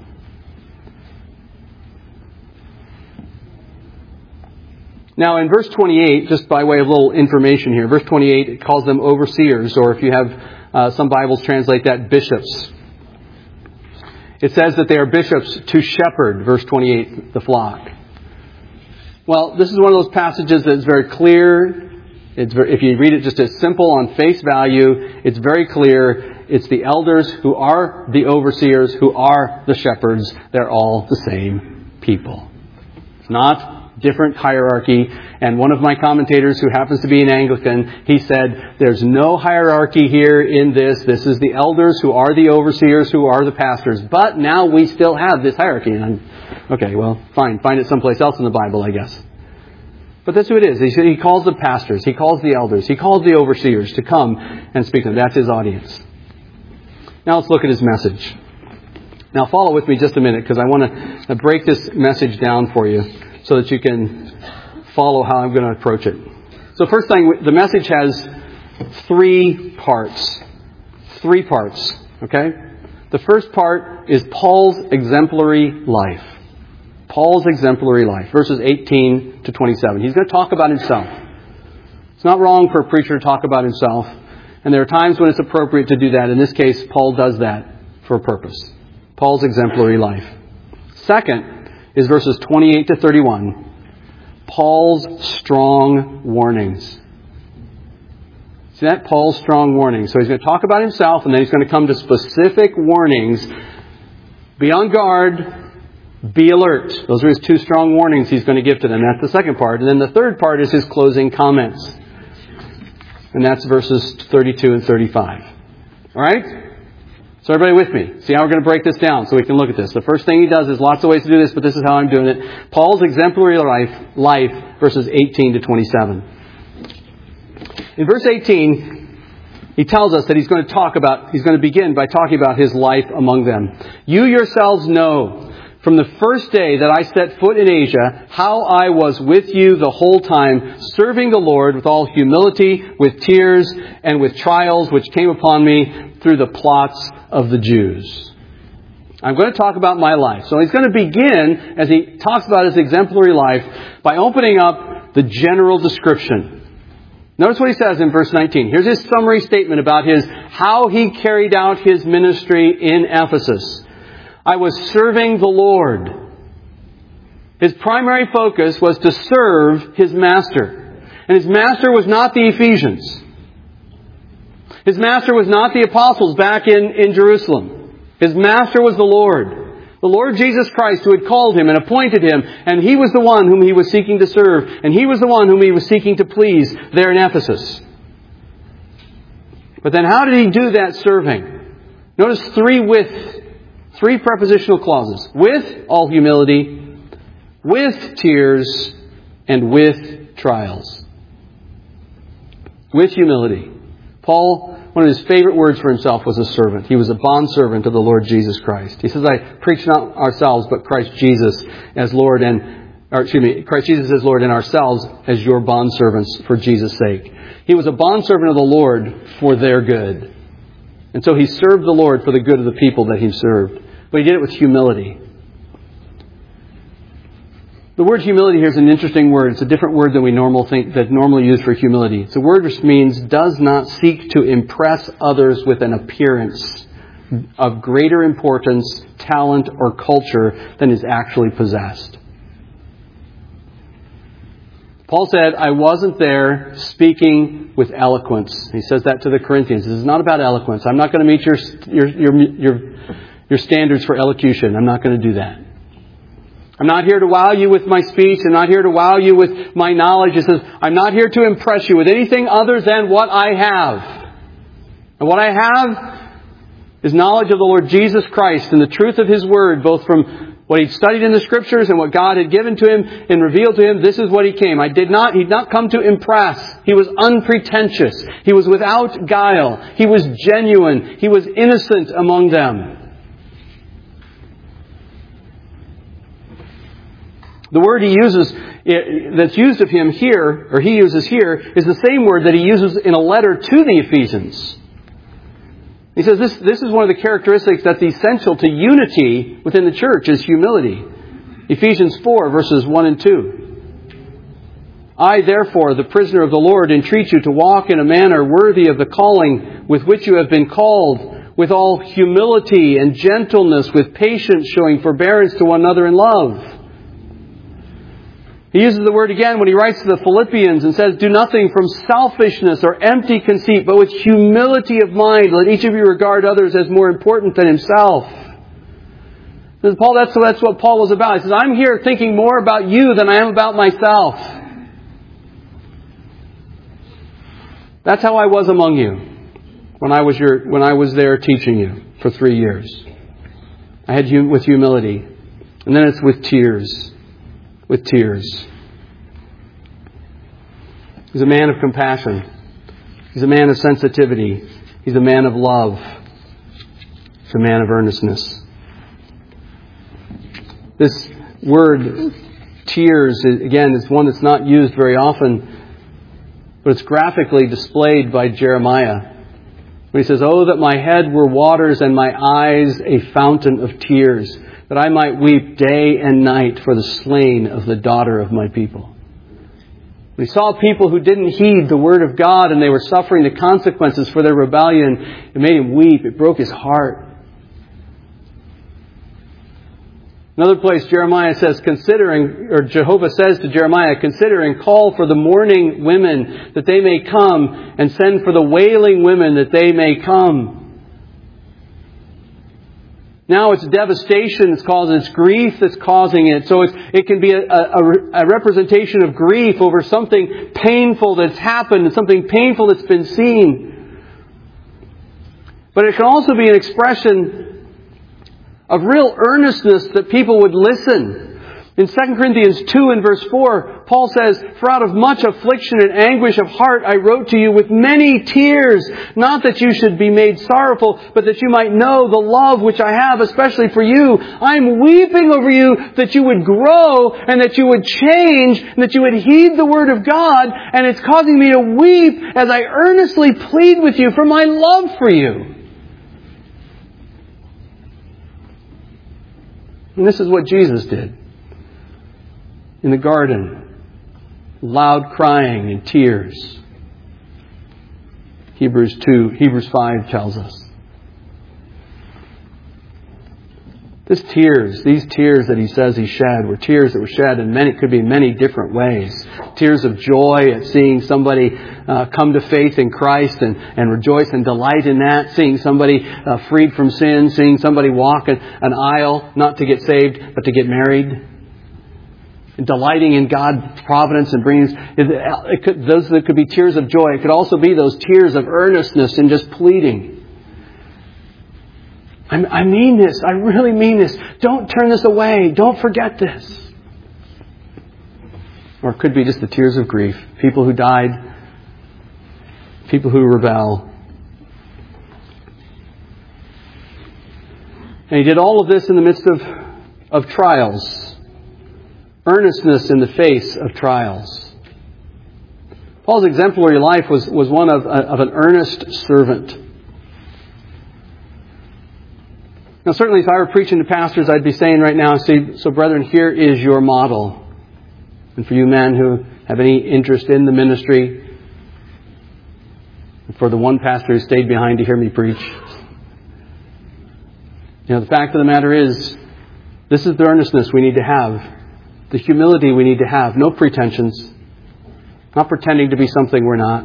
Now in verse 28, just by way of a little information here, verse 28, it calls them overseers, or if you have some Bibles translate that, bishops. It says that they are bishops to shepherd, verse 28, the flock. Well, this is one of those passages that is very clear. If you read it just as simple on face value, it's very clear. It's the elders who are the overseers, who are the shepherds. They're all the same people. It's not different hierarchy. And one of my commentators who happens to be an Anglican, he said, there's no hierarchy here in this. This is the elders who are the overseers, who are the pastors. But now we still have this hierarchy. And okay, well, fine. Find it someplace else in the Bible, I guess. But that's who it is. He calls the pastors. He calls the elders. He calls the overseers to come and speak to them. That's his audience. Now let's look at his message. Now follow with me just a minute, because I want to break this message down for you so that you can follow how I'm going to approach it. So first thing, the message has 3 parts. 3 parts, okay? The first part is Paul's exemplary life. Paul's exemplary life, verses 18 to 27. He's going to talk about himself. It's not wrong for a preacher to talk about himself, and there are times when it's appropriate to do that. In this case, Paul does that for a purpose. Paul's exemplary life. Second is verses 28 to 31. Paul's strong warnings. See that? Paul's strong warnings. So he's going to talk about himself, and then he's going to come to specific warnings. Be on guard. Be alert. Those are his 2 strong warnings he's going to give to them. That's the second part. And then the third part is his closing comments. And that's verses 32 and 35. All right? So everybody with me? See how we're going to break this down so we can look at this. The first thing he does is lots of ways to do this, but this is how I'm doing it. Paul's exemplary life, verses 18 to 27. In verse 18, he tells us that he's going to begin by talking about his life among them. You yourselves know from the first day that I set foot in Asia, how I was with you the whole time, serving the Lord with all humility, with tears, and with trials which came upon me through the plots of the Jews. I'm going to talk about my life. So he's going to begin, as he talks about his exemplary life, by opening up the general description. Notice what he says in verse 19. Here's his summary statement about how he carried out his ministry in Ephesus. I was serving the Lord. His primary focus was to serve his master. And his master was not the Ephesians. His master was not the apostles back in Jerusalem. His master was the Lord. The Lord Jesus Christ, who had called him and appointed him. And he was the one whom he was seeking to serve. And he was the one whom he was seeking to please there in Ephesus. But then how did he do that serving? Notice 3 prepositional clauses. With all humility, with tears, and with trials. With humility. Paul, one of his favorite words for himself was a servant. He was a bondservant of the Lord Jesus Christ. He says, I preach not ourselves, but Christ Jesus as Lord Christ Jesus as Lord and ourselves as your bondservants for Jesus' sake. He was a bondservant of the Lord for their good. And so he served the Lord for the good of the people that he served. But he did it with humility. The word humility here is an interesting word. It's a different word than we normally use for humility. It's a word which means does not seek to impress others with an appearance of greater importance, talent, or culture than is actually possessed. Paul said, I wasn't there speaking with eloquence. He says that to the Corinthians. This is not about eloquence. I'm not going to meet your standards for elocution. I'm not going to do that. I'm not here to wow you with my speech. I'm not here to wow you with my knowledge. He says, I'm not here to impress you with anything other than what I have. And what I have is knowledge of the Lord Jesus Christ and the truth of His Word, both from what he'd studied in the Scriptures and what God had given to him and revealed to him. This is what he came. He'd not come to impress. He was unpretentious. He was without guile. He was genuine. He was innocent among them. The word he uses, that's used of him here, or he uses here, is the same word that he uses in a letter to the Ephesians. He says this is one of the characteristics that's essential to unity within the church, is humility. Ephesians 4, verses 1 and 2. I, therefore, the prisoner of the Lord, entreat you to walk in a manner worthy of the calling with which you have been called, with all humility and gentleness, with patience, showing forbearance to one another in love. He uses the word again when he writes to the Philippians and says, do nothing from selfishness or empty conceit, but with humility of mind, let each of you regard others as more important than himself. Says Paul, that's what Paul was about. He says, I'm here thinking more about you than I am about myself. That's how I was among you when I was there teaching you for 3 years. I had you with humility. And then it's with tears. With tears. He's a man of compassion. He's a man of sensitivity. He's a man of love. He's a man of earnestness. This word, tears, again, is one that's not used very often, but it's graphically displayed by Jeremiah. When he says, oh, that my head were waters and my eyes a fountain of tears, that I might weep day and night for the slain of the daughter of my people. We saw people who didn't heed the word of God and they were suffering the consequences for their rebellion. It made him weep. It broke his heart. Another place, Jeremiah says, Jehovah says to Jeremiah, consider and call for the mourning women that they may come, and send for the wailing women that they may come. Now it's devastation that's causing it. It's grief that's causing it. So it can be a representation of grief over something painful that's happened and something painful that's been seen. But it can also be an expression of real earnestness that people would listen. In 2 Corinthians 2 and verse 4, Paul says, for out of much affliction and anguish of heart I wrote to you with many tears, not that you should be made sorrowful, but that you might know the love which I have, especially for you. I'm weeping over you that you would grow and that you would change and that you would heed the word of God, and it's causing me to weep as I earnestly plead with you for my love for you. And this is what Jesus did in the garden. Loud crying and tears. Hebrews 5 tells us. These tears that he says he shed were tears that were shed could be in many different ways. Tears of joy at seeing somebody come to faith in Christ and rejoice and delight in that. Seeing somebody freed from sin. Seeing somebody walk an aisle, not to get saved, but to get married. And delighting in God's providence and bringing... those that could be tears of joy. It could also be those tears of earnestness and just pleading. I mean this. I really mean this. Don't turn this away. Don't forget this. Or it could be just the tears of grief. People who died. People who rebel. And he did all of this in the midst of trials. Earnestness in the face of trials. Paul's exemplary life was one of an earnest servant. Now, certainly if I were preaching to pastors, I'd be saying right now, so brethren, here is your model. And for you men who have any interest in the ministry, and for the one pastor who stayed behind to hear me preach, the fact of the matter is, this is the earnestness we need to have. The humility we need to have. No pretensions. Not pretending to be something we're not.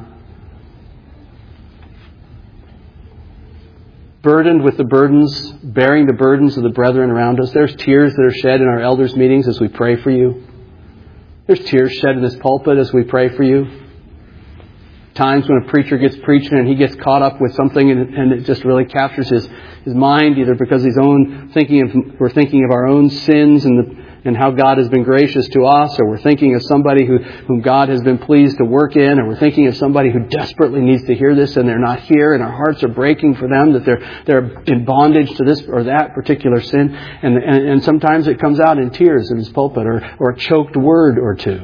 Burdened with the burdens, bearing the burdens of the brethren around us. There's tears that are shed in our elders' meetings as we pray for you. There's tears shed in this pulpit as we pray for you. Times when a preacher gets preaching and he gets caught up with something and it just really captures his mind, either because we're thinking of our own sins and how God has been gracious to us, or we're thinking of somebody whom God has been pleased to work in, or we're thinking of somebody who desperately needs to hear this and they're not here, and our hearts are breaking for them, that they're in bondage to this or that particular sin. And sometimes it comes out in tears in this pulpit, or a choked word or two.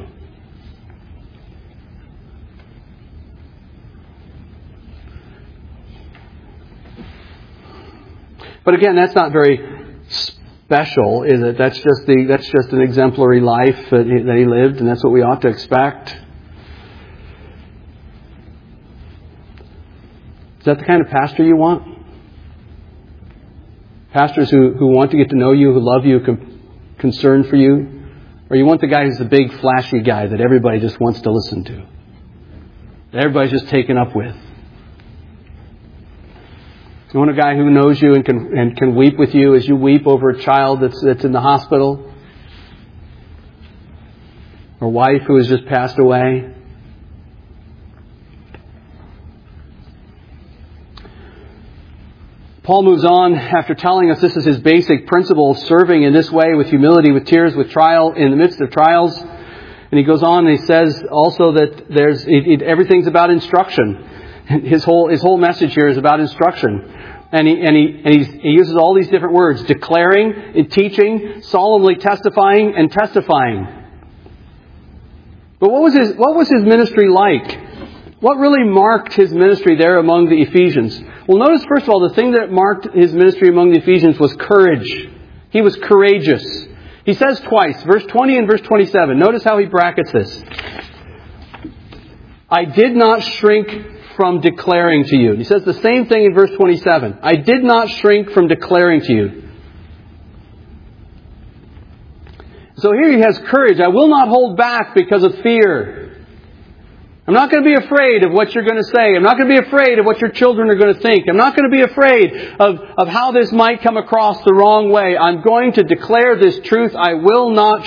But again, that's not very special, is it? That's just an exemplary life that he lived, and that's what we ought to expect. Is that the kind of pastor you want? Pastors who want to get to know you, who love you, concerned for you? Or you want the guy who's the big, flashy guy that everybody just wants to listen to? That everybody's just taken up with? You want a guy who knows you and can weep with you as you weep over a child that's in the hospital? Or wife who has just passed away? Paul moves on after telling us this is his basic principle, serving in this way with humility, with tears, with trial, in the midst of trials. And he goes on and he says also that everything's about instruction. His whole message here is about instruction. And he uses all these different words: declaring, teaching, solemnly testifying, and testifying. But what was his ministry like? What really marked his ministry there among the Ephesians? Well, notice first of all, the thing that marked his ministry among the Ephesians was courage. He was courageous. He says twice, verse 20 and verse 27. Notice how he brackets this. I did not shrink from declaring to you. He says the same thing in verse 27. I did not shrink from declaring to you. So here he has courage. I will not hold back because of fear. I'm not going to be afraid of what you're going to say. I'm not going to be afraid of what your children are going to think. I'm not going to be afraid of how this might come across the wrong way. I'm going to declare this truth. I will not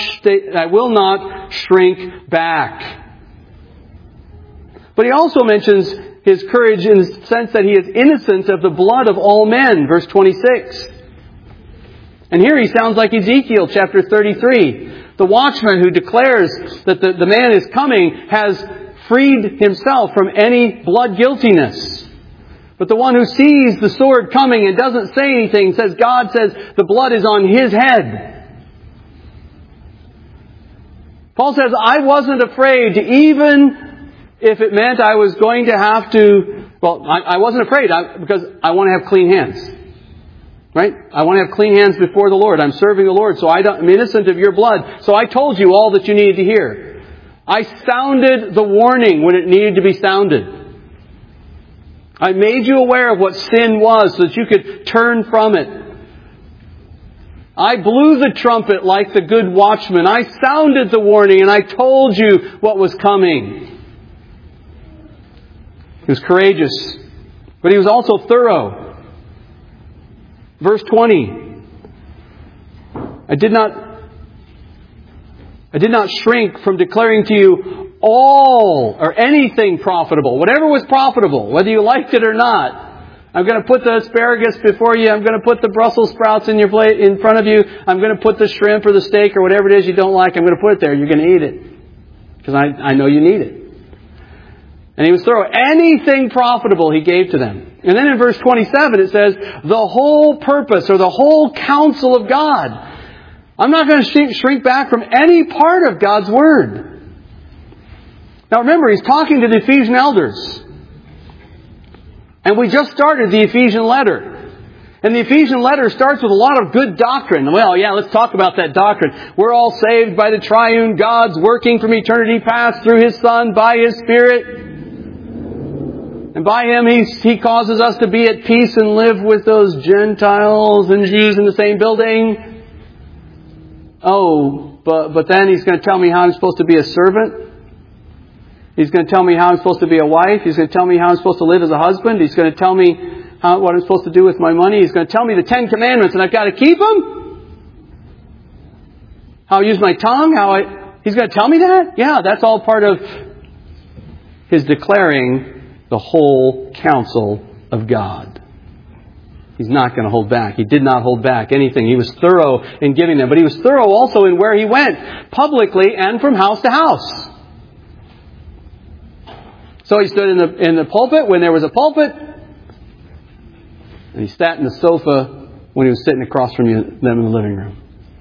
shrink back. But he also mentions his courage in the sense that he is innocent of the blood of all men, verse 26. And here he sounds like Ezekiel chapter 33. The watchman who declares that the man is coming has freed himself from any blood guiltiness. But the one who sees the sword coming and doesn't say anything God says the blood is on his head. Paul says, I wasn't afraid to even if it meant I was going to have to, I wasn't afraid because I want to have clean hands. Right? I want to have clean hands before the Lord. I'm serving the Lord, so I'm innocent of your blood. So I told you all that you needed to hear. I sounded the warning when it needed to be sounded. I made you aware of what sin was so that you could turn from it. I blew the trumpet like the good watchman. I sounded the warning and I told you what was coming. He was courageous, but he was also thorough. Verse 20. I did not shrink from declaring to you all or anything profitable, whatever was profitable, whether you liked it or not. I'm going to put the asparagus before you. I'm going to put the Brussels sprouts in your plate in front of you. I'm going to put the shrimp or the steak or whatever it is you don't like. I'm going to put it there. You're going to eat it because I know you need it. And he was thorough. Anything profitable he gave to them. And then in verse 27 it says, the whole purpose or the whole counsel of God. I'm not going to shrink back from any part of God's Word. Now remember, he's talking to the Ephesian elders. And we just started the Ephesian letter. And the Ephesian letter starts with a lot of good doctrine. Well, yeah, let's talk about that doctrine. We're all saved by the triune God's working from eternity past through His Son by His Spirit. And by Him, He causes us to be at peace and live with those Gentiles and Jews in the same building. Oh, but then He's going to tell me how I'm supposed to be a servant. He's going to tell me how I'm supposed to be a wife. He's going to tell me how I'm supposed to live as a husband. He's going to tell me what I'm supposed to do with my money. He's going to tell me the 10 Commandments, and I've got to keep them. How I use my tongue. He's going to tell me that? Yeah, that's all part of His declaring the whole counsel of God. He's not going to hold back. He did not hold back anything. He was thorough in giving them. But He was thorough also in where He went, publicly and from house to house. So He stood in the pulpit when there was a pulpit. And He sat in the sofa when He was sitting across from them in the living room.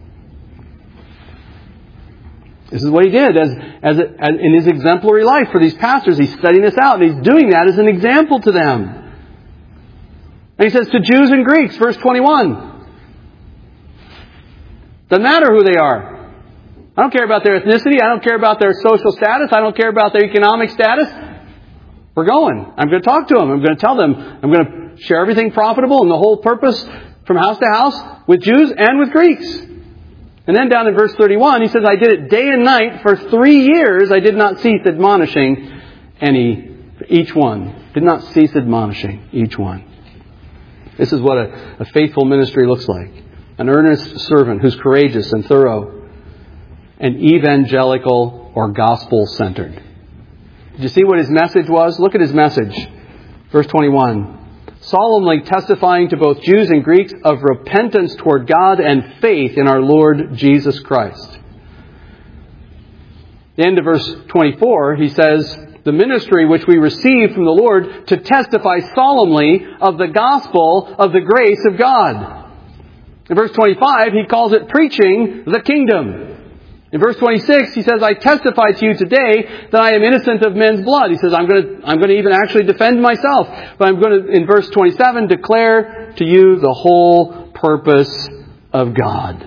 This is what He did as in His exemplary life for these pastors. He's studying this out, and He's doing that as an example to them. And He says to Jews and Greeks, verse 21. Doesn't matter who they are. I don't care about their ethnicity. I don't care about their social status. I don't care about their economic status. We're going. I'm going to talk to them. I'm going to tell them. I'm going to share everything profitable and the whole purpose from house to house with Jews and with Greeks. And then down in verse 31, He says, I did it day and night for 3 years. I did not cease admonishing each one. Did not cease admonishing each one. This is what a faithful ministry looks like. An earnest servant who's courageous and thorough and evangelical or gospel-centered. Did you see what his message was? Look at his message. Verse 21. Solemnly testifying to both Jews and Greeks of repentance toward God and faith in our Lord Jesus Christ. The end of verse 24, he says, the ministry which we received from the Lord to testify solemnly of the gospel of the grace of God. In verse 25, he calls it preaching the kingdom. In verse 26, he says, I testify to you today that I am innocent of men's blood. He says, I'm going to even actually defend myself. But I'm going to, in verse 27, declare to you the whole purpose of God.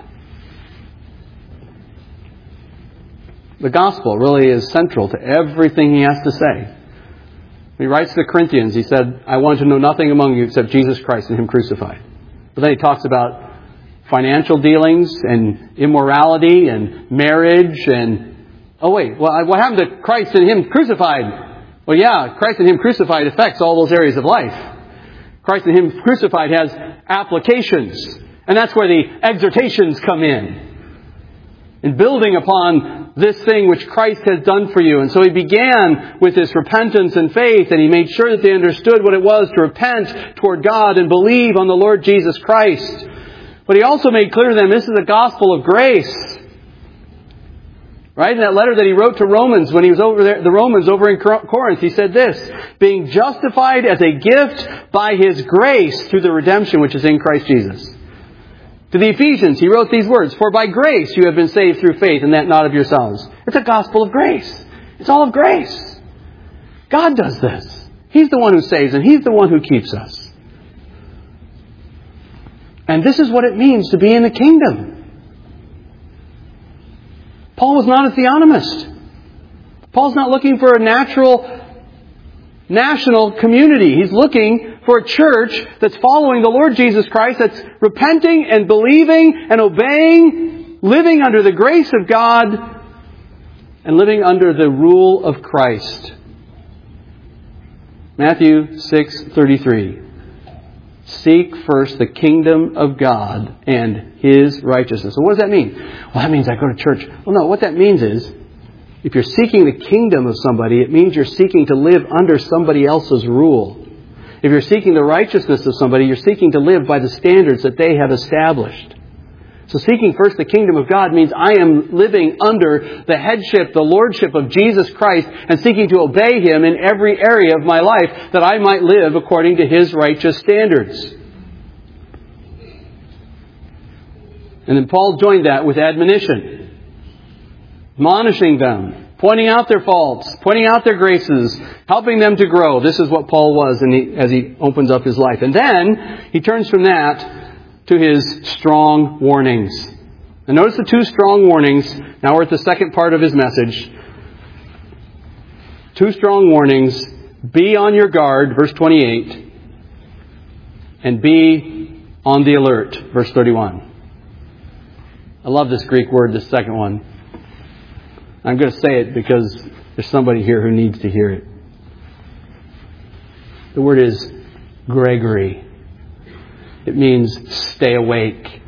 The gospel really is central to everything he has to say. He writes to the Corinthians, he said, I want to know nothing among you except Jesus Christ and Him crucified. But then he talks about financial dealings and immorality and marriage and... Oh wait, well, what happened to Christ and Him crucified? Well, yeah, Christ and Him crucified affects all those areas of life. Christ and Him crucified has applications. And that's where the exhortations come in. In building upon this thing which Christ has done for you. And so he began with this repentance and faith, and he made sure that they understood what it was to repent toward God and believe on the Lord Jesus Christ. But he also made clear to them this is a gospel of grace. Right? In that letter that he wrote to Romans when he was over there, the Romans over in Corinth, he said this, being justified as a gift by His grace through the redemption which is in Christ Jesus. To the Ephesians, he wrote these words, for by grace you have been saved through faith, and that not of yourselves. It's a gospel of grace. It's all of grace. God does this. He's the one who saves, and He's the one who keeps us. And this is what it means to be in the kingdom. Paul was not a theonomist. Paul's not looking for a national community. He's looking for a church that's following the Lord Jesus Christ, that's repenting and believing and obeying, living under the grace of God and living under the rule of Christ. Matthew 6:33. Seek first the kingdom of God and His righteousness. So what does that mean? Well, that means I go to church. Well, no, what that means is, if you're seeking the kingdom of somebody, it means you're seeking to live under somebody else's rule. If you're seeking the righteousness of somebody, you're seeking to live by the standards that they have established. So seeking first the kingdom of God means I am living under the headship, the lordship of Jesus Christ, and seeking to obey Him in every area of my life that I might live according to His righteous standards. And then Paul joined that with admonition, admonishing them, pointing out their faults, pointing out their graces, helping them to grow. This is what Paul was as he opens up his life. And then he turns from that to his strong warnings. And notice the two strong warnings. Now we're at the second part of his message. Two strong warnings. Be on your guard, verse 28. And be on the alert, verse 31. I love this Greek word, this second one. I'm going to say it because There's somebody here who needs to hear it. The word is Gregory. It means stay awake.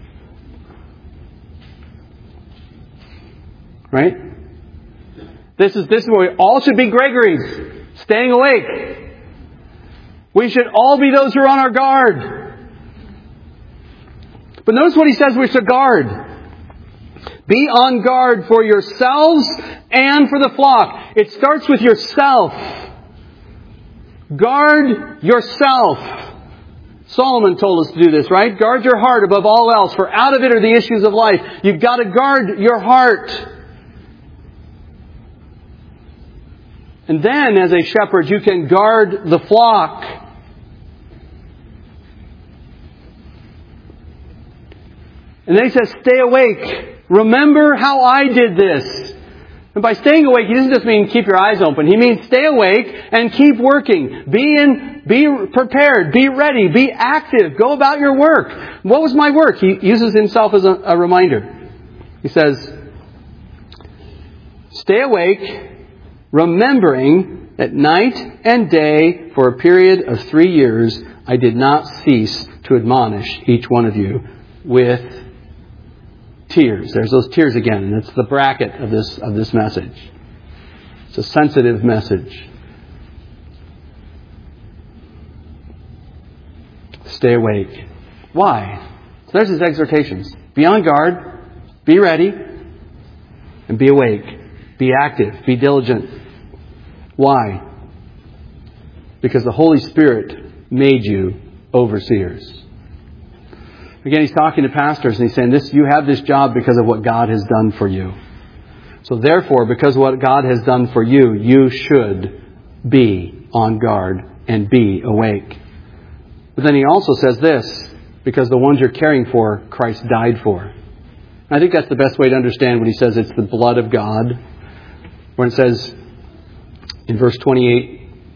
Right? This is where we all should be Gregories. Staying awake. We should all be those who are on our guard. But notice what he says we should guard. Be on guard for yourselves and for the flock. It starts with yourself. Guard yourself. Solomon told us to do this, right? Guard your heart above all else, for out of it are the issues of life. You've got to guard your heart. And then, as a shepherd, you can guard the flock. And then he says, stay awake. Remember how I did this. And by staying awake, he doesn't just mean keep your eyes open. He means stay awake and keep working. Be prepared. Be ready. Be active. Go about your work. What was my work? He uses himself as a reminder. He says, stay awake, remembering that night and day for a period of 3 years, I did not cease to admonish each one of you with tears. There's those tears again, and it's the bracket of this message. It's a sensitive message. Stay awake. Why? So there's his exhortations. Be on guard, be ready, and be awake. Be active, be diligent. Why? Because the Holy Spirit made you overseers. Again, he's talking to pastors and he's saying, you have this job because of what God has done for you. So therefore, because of what God has done for you, you should be on guard and be awake. But then he also says this, because the ones you're caring for, Christ died for. And I think that's the best way to understand when he says it's the blood of God. When it says in verse 28,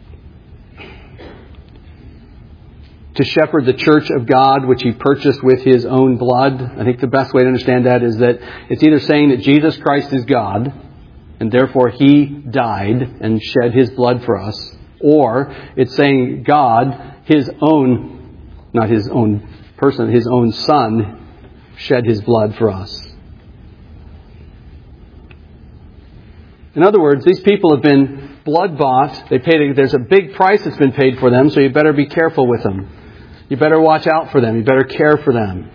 to shepherd the church of God, which he purchased with his own blood. I think the best way to understand that is that it's either saying that Jesus Christ is God, and therefore he died and shed his blood for us, or it's saying God, his own, not his own person, his own Son, shed his blood for us. In other words, these people have been blood bought. There's a big price that's been paid for them, so you better be careful with them. You better watch out for them. You better care for them.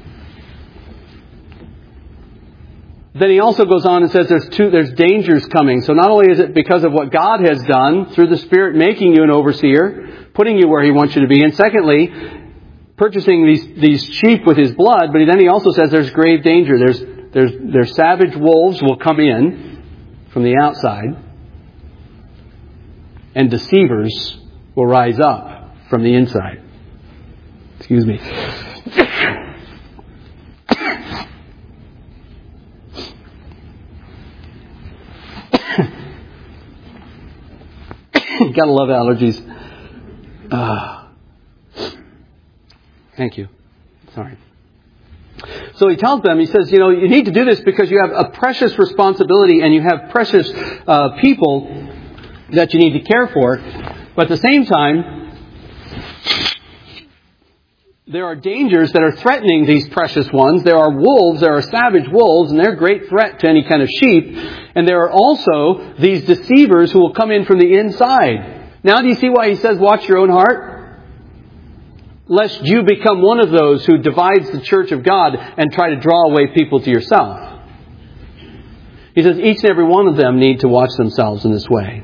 Then he also goes on and says there's dangers coming. So not only is it because of what God has done through the Spirit making you an overseer, putting you where he wants you to be, and secondly, purchasing these sheep with his blood, but then he also says there's grave danger. There's savage wolves will come in from the outside, and deceivers will rise up from the inside. Excuse me. Gotta love allergies. Thank you. Sorry. So he tells them, he says, you need to do this because you have a precious responsibility and you have precious people that you need to care for. But at the same time, there are dangers that are threatening these precious ones. There are wolves, there are savage wolves, and they're a great threat to any kind of sheep. And there are also these deceivers who will come in from the inside. Now do you see why he says, watch your own heart? Lest you become one of those who divides the church of God and try to draw away people to yourself. He says each and every one of them need to watch themselves in this way.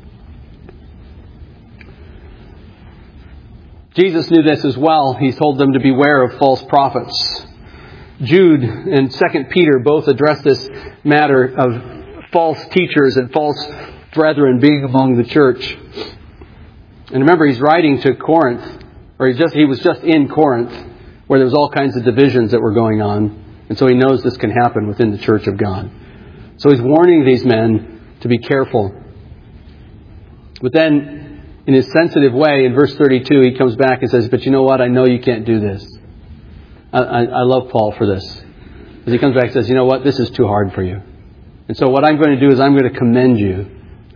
Jesus knew this as well. He told them to beware of false prophets. Jude and 2 Peter both address this matter of false teachers and false brethren being among the church. And remember, he's writing to Corinth, or he was just in Corinth, where there was all kinds of divisions that were going on. And so he knows this can happen within the church of God. So he's warning these men to be careful. But then, in his sensitive way, in verse 32, he comes back and says, but you know what? I know you can't do this. I love Paul for this. As he comes back and says, you know what? This is too hard for you. And so what I'm going to do is I'm going to commend you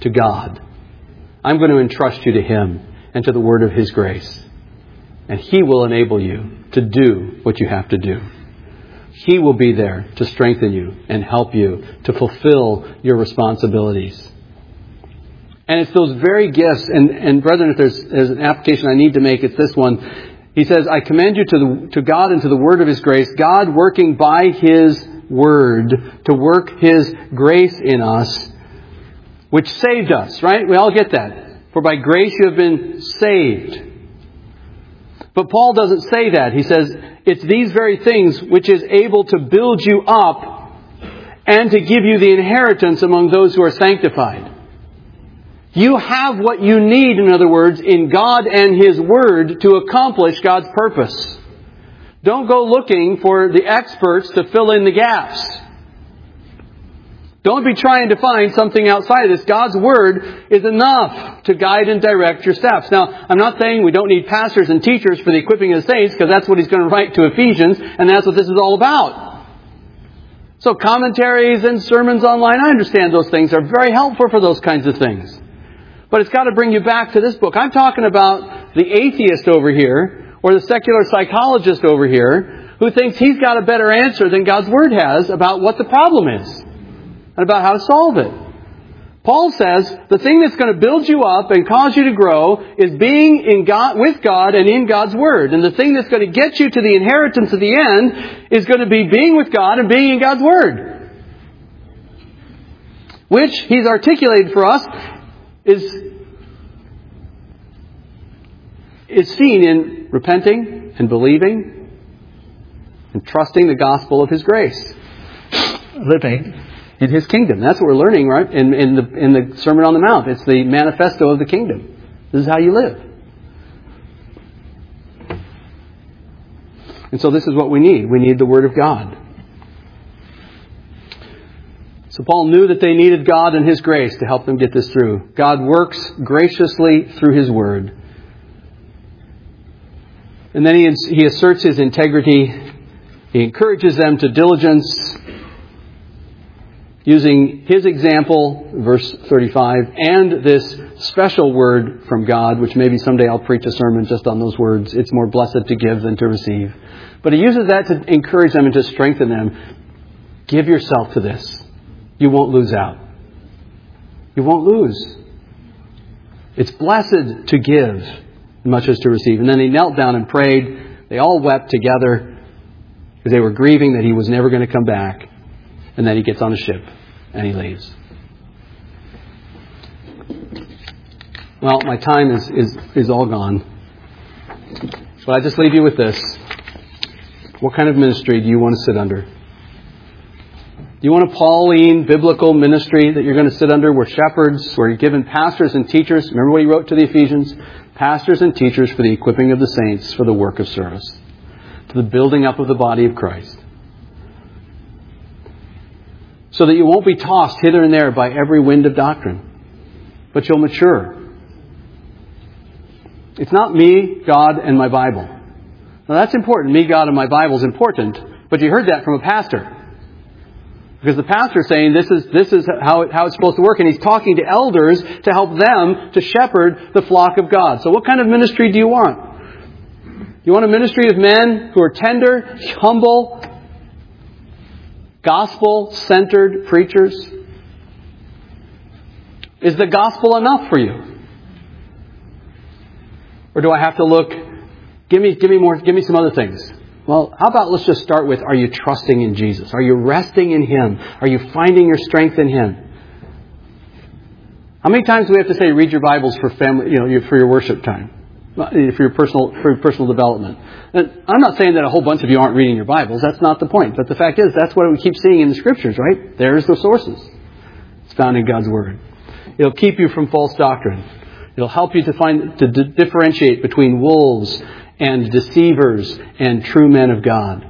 to God. I'm going to entrust you to Him and to the word of His grace. And He will enable you to do what you have to do. He will be there to strengthen you and help you to fulfill your responsibilities. And it's those very gifts, and brethren, if there's an application I need to make, it's this one. He says, I commend you to God and to the word of His grace, God working by His word to work His grace in us, which saved us, right? We all get that. For by grace you have been saved. But Paul doesn't say that. He says, it's these very things which is able to build you up and to give you the inheritance among those who are sanctified. You have what you need, in other words, in God and His Word to accomplish God's purpose. Don't go looking for the experts to fill in the gaps. Don't be trying to find something outside of this. God's Word is enough to guide and direct your steps. Now, I'm not saying we don't need pastors and teachers for the equipping of the saints, because that's what he's going to write to Ephesians, and that's what this is all about. So commentaries and sermons online, I understand those things are very helpful for those kinds of things. But it's got to bring you back to this book. I'm talking about the atheist over here, or the secular psychologist over here, who thinks he's got a better answer than God's Word has about what the problem is, and about how to solve it. Paul says the thing that's going to build you up and cause you to grow is being in God, with God and in God's Word. And the thing that's going to get you to the inheritance at the end is going to be being with God and being in God's Word. Which he's articulated for us is seen in repenting and believing and trusting the gospel of His grace. Living in His kingdom. That's what we're learning, right? In the Sermon on the Mount. It's the manifesto of the kingdom. This is how you live. And so this is what we need. We need the Word of God. So Paul knew that they needed God and His grace to help them get this through. God works graciously through His Word. And then he asserts His integrity. He encourages them to diligence, using His example, verse 35, and this special word from God, which maybe someday I'll preach a sermon just on those words. It's more blessed to give than to receive. But he uses that to encourage them and to strengthen them. Give yourself to this. You won't lose out. You won't lose. It's blessed to give as much as to receive. And then he knelt down and prayed. They all wept together because they were grieving that he was never going to come back. And then he gets on a ship and he leaves. Well, my time is all gone. But I just leave you with this. What kind of ministry do you want to sit under? Do you want a Pauline biblical ministry that you're going to sit under where shepherds, where you're given pastors and teachers? Remember what he wrote to the Ephesians? Pastors and teachers for the equipping of the saints for the work of service, to the building up of the body of Christ. So that you won't be tossed hither and there by every wind of doctrine, but you'll mature. It's not me, God, and my Bible. Now that's important. Me, God, and my Bible is important, but you heard that from a pastor. Because the pastor is saying this is how it's supposed to work. And he's talking to elders to help them to shepherd the flock of God. So what kind of ministry do you want? You want a ministry of men who are tender, humble, gospel-centered preachers? Is the gospel enough for you? Or do I have to look, give me some other things? Well, how about let's just start with, are you trusting in Jesus? Are you resting in Him? Are you finding your strength in Him? How many times do we have to say, read your Bibles for family, for your worship time? For your personal development. And I'm not saying that a whole bunch of you aren't reading your Bibles. That's not the point. But the fact is, that's what we keep seeing in the Scriptures, right? There's the sources. It's found in God's Word. It'll keep you from false doctrine. It'll help you to differentiate between wolves and deceivers and true men of God.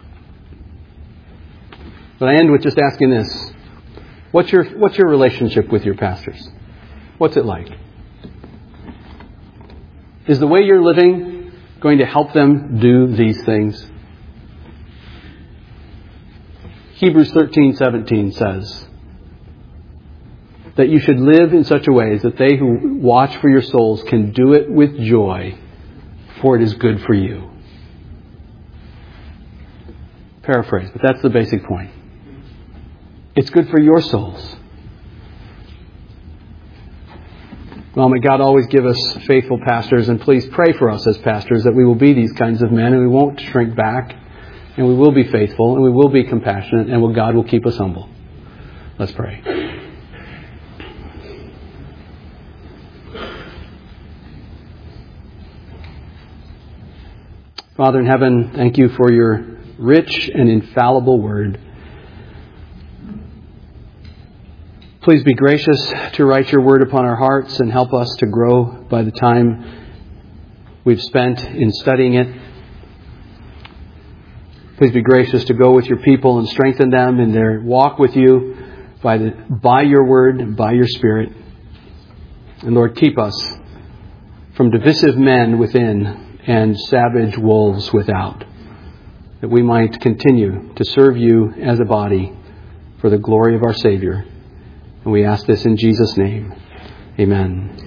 But I end with just asking this. What's your relationship with your pastors? What's it like? Is the way you're living going to help them do these things? Hebrews 13:17 says, that you should live in such a way that they who watch for your souls can do it with joy, for it is good for you. Paraphrase, but that's the basic point. It's good for your souls. Well, may God always give us faithful pastors, and please pray for us as pastors that we will be these kinds of men and we won't shrink back, and we will be faithful and we will be compassionate, and God will keep us humble. Let's pray. Father in heaven, thank you for your rich and infallible word. Please be gracious to write your word upon our hearts and help us to grow by the time we've spent in studying it. Please be gracious to go with your people and strengthen them in their walk with you by your word and by your Spirit. And Lord, keep us from divisive men within and savage wolves without, that we might continue to serve you as a body for the glory of our Savior. And we ask this in Jesus' name. Amen.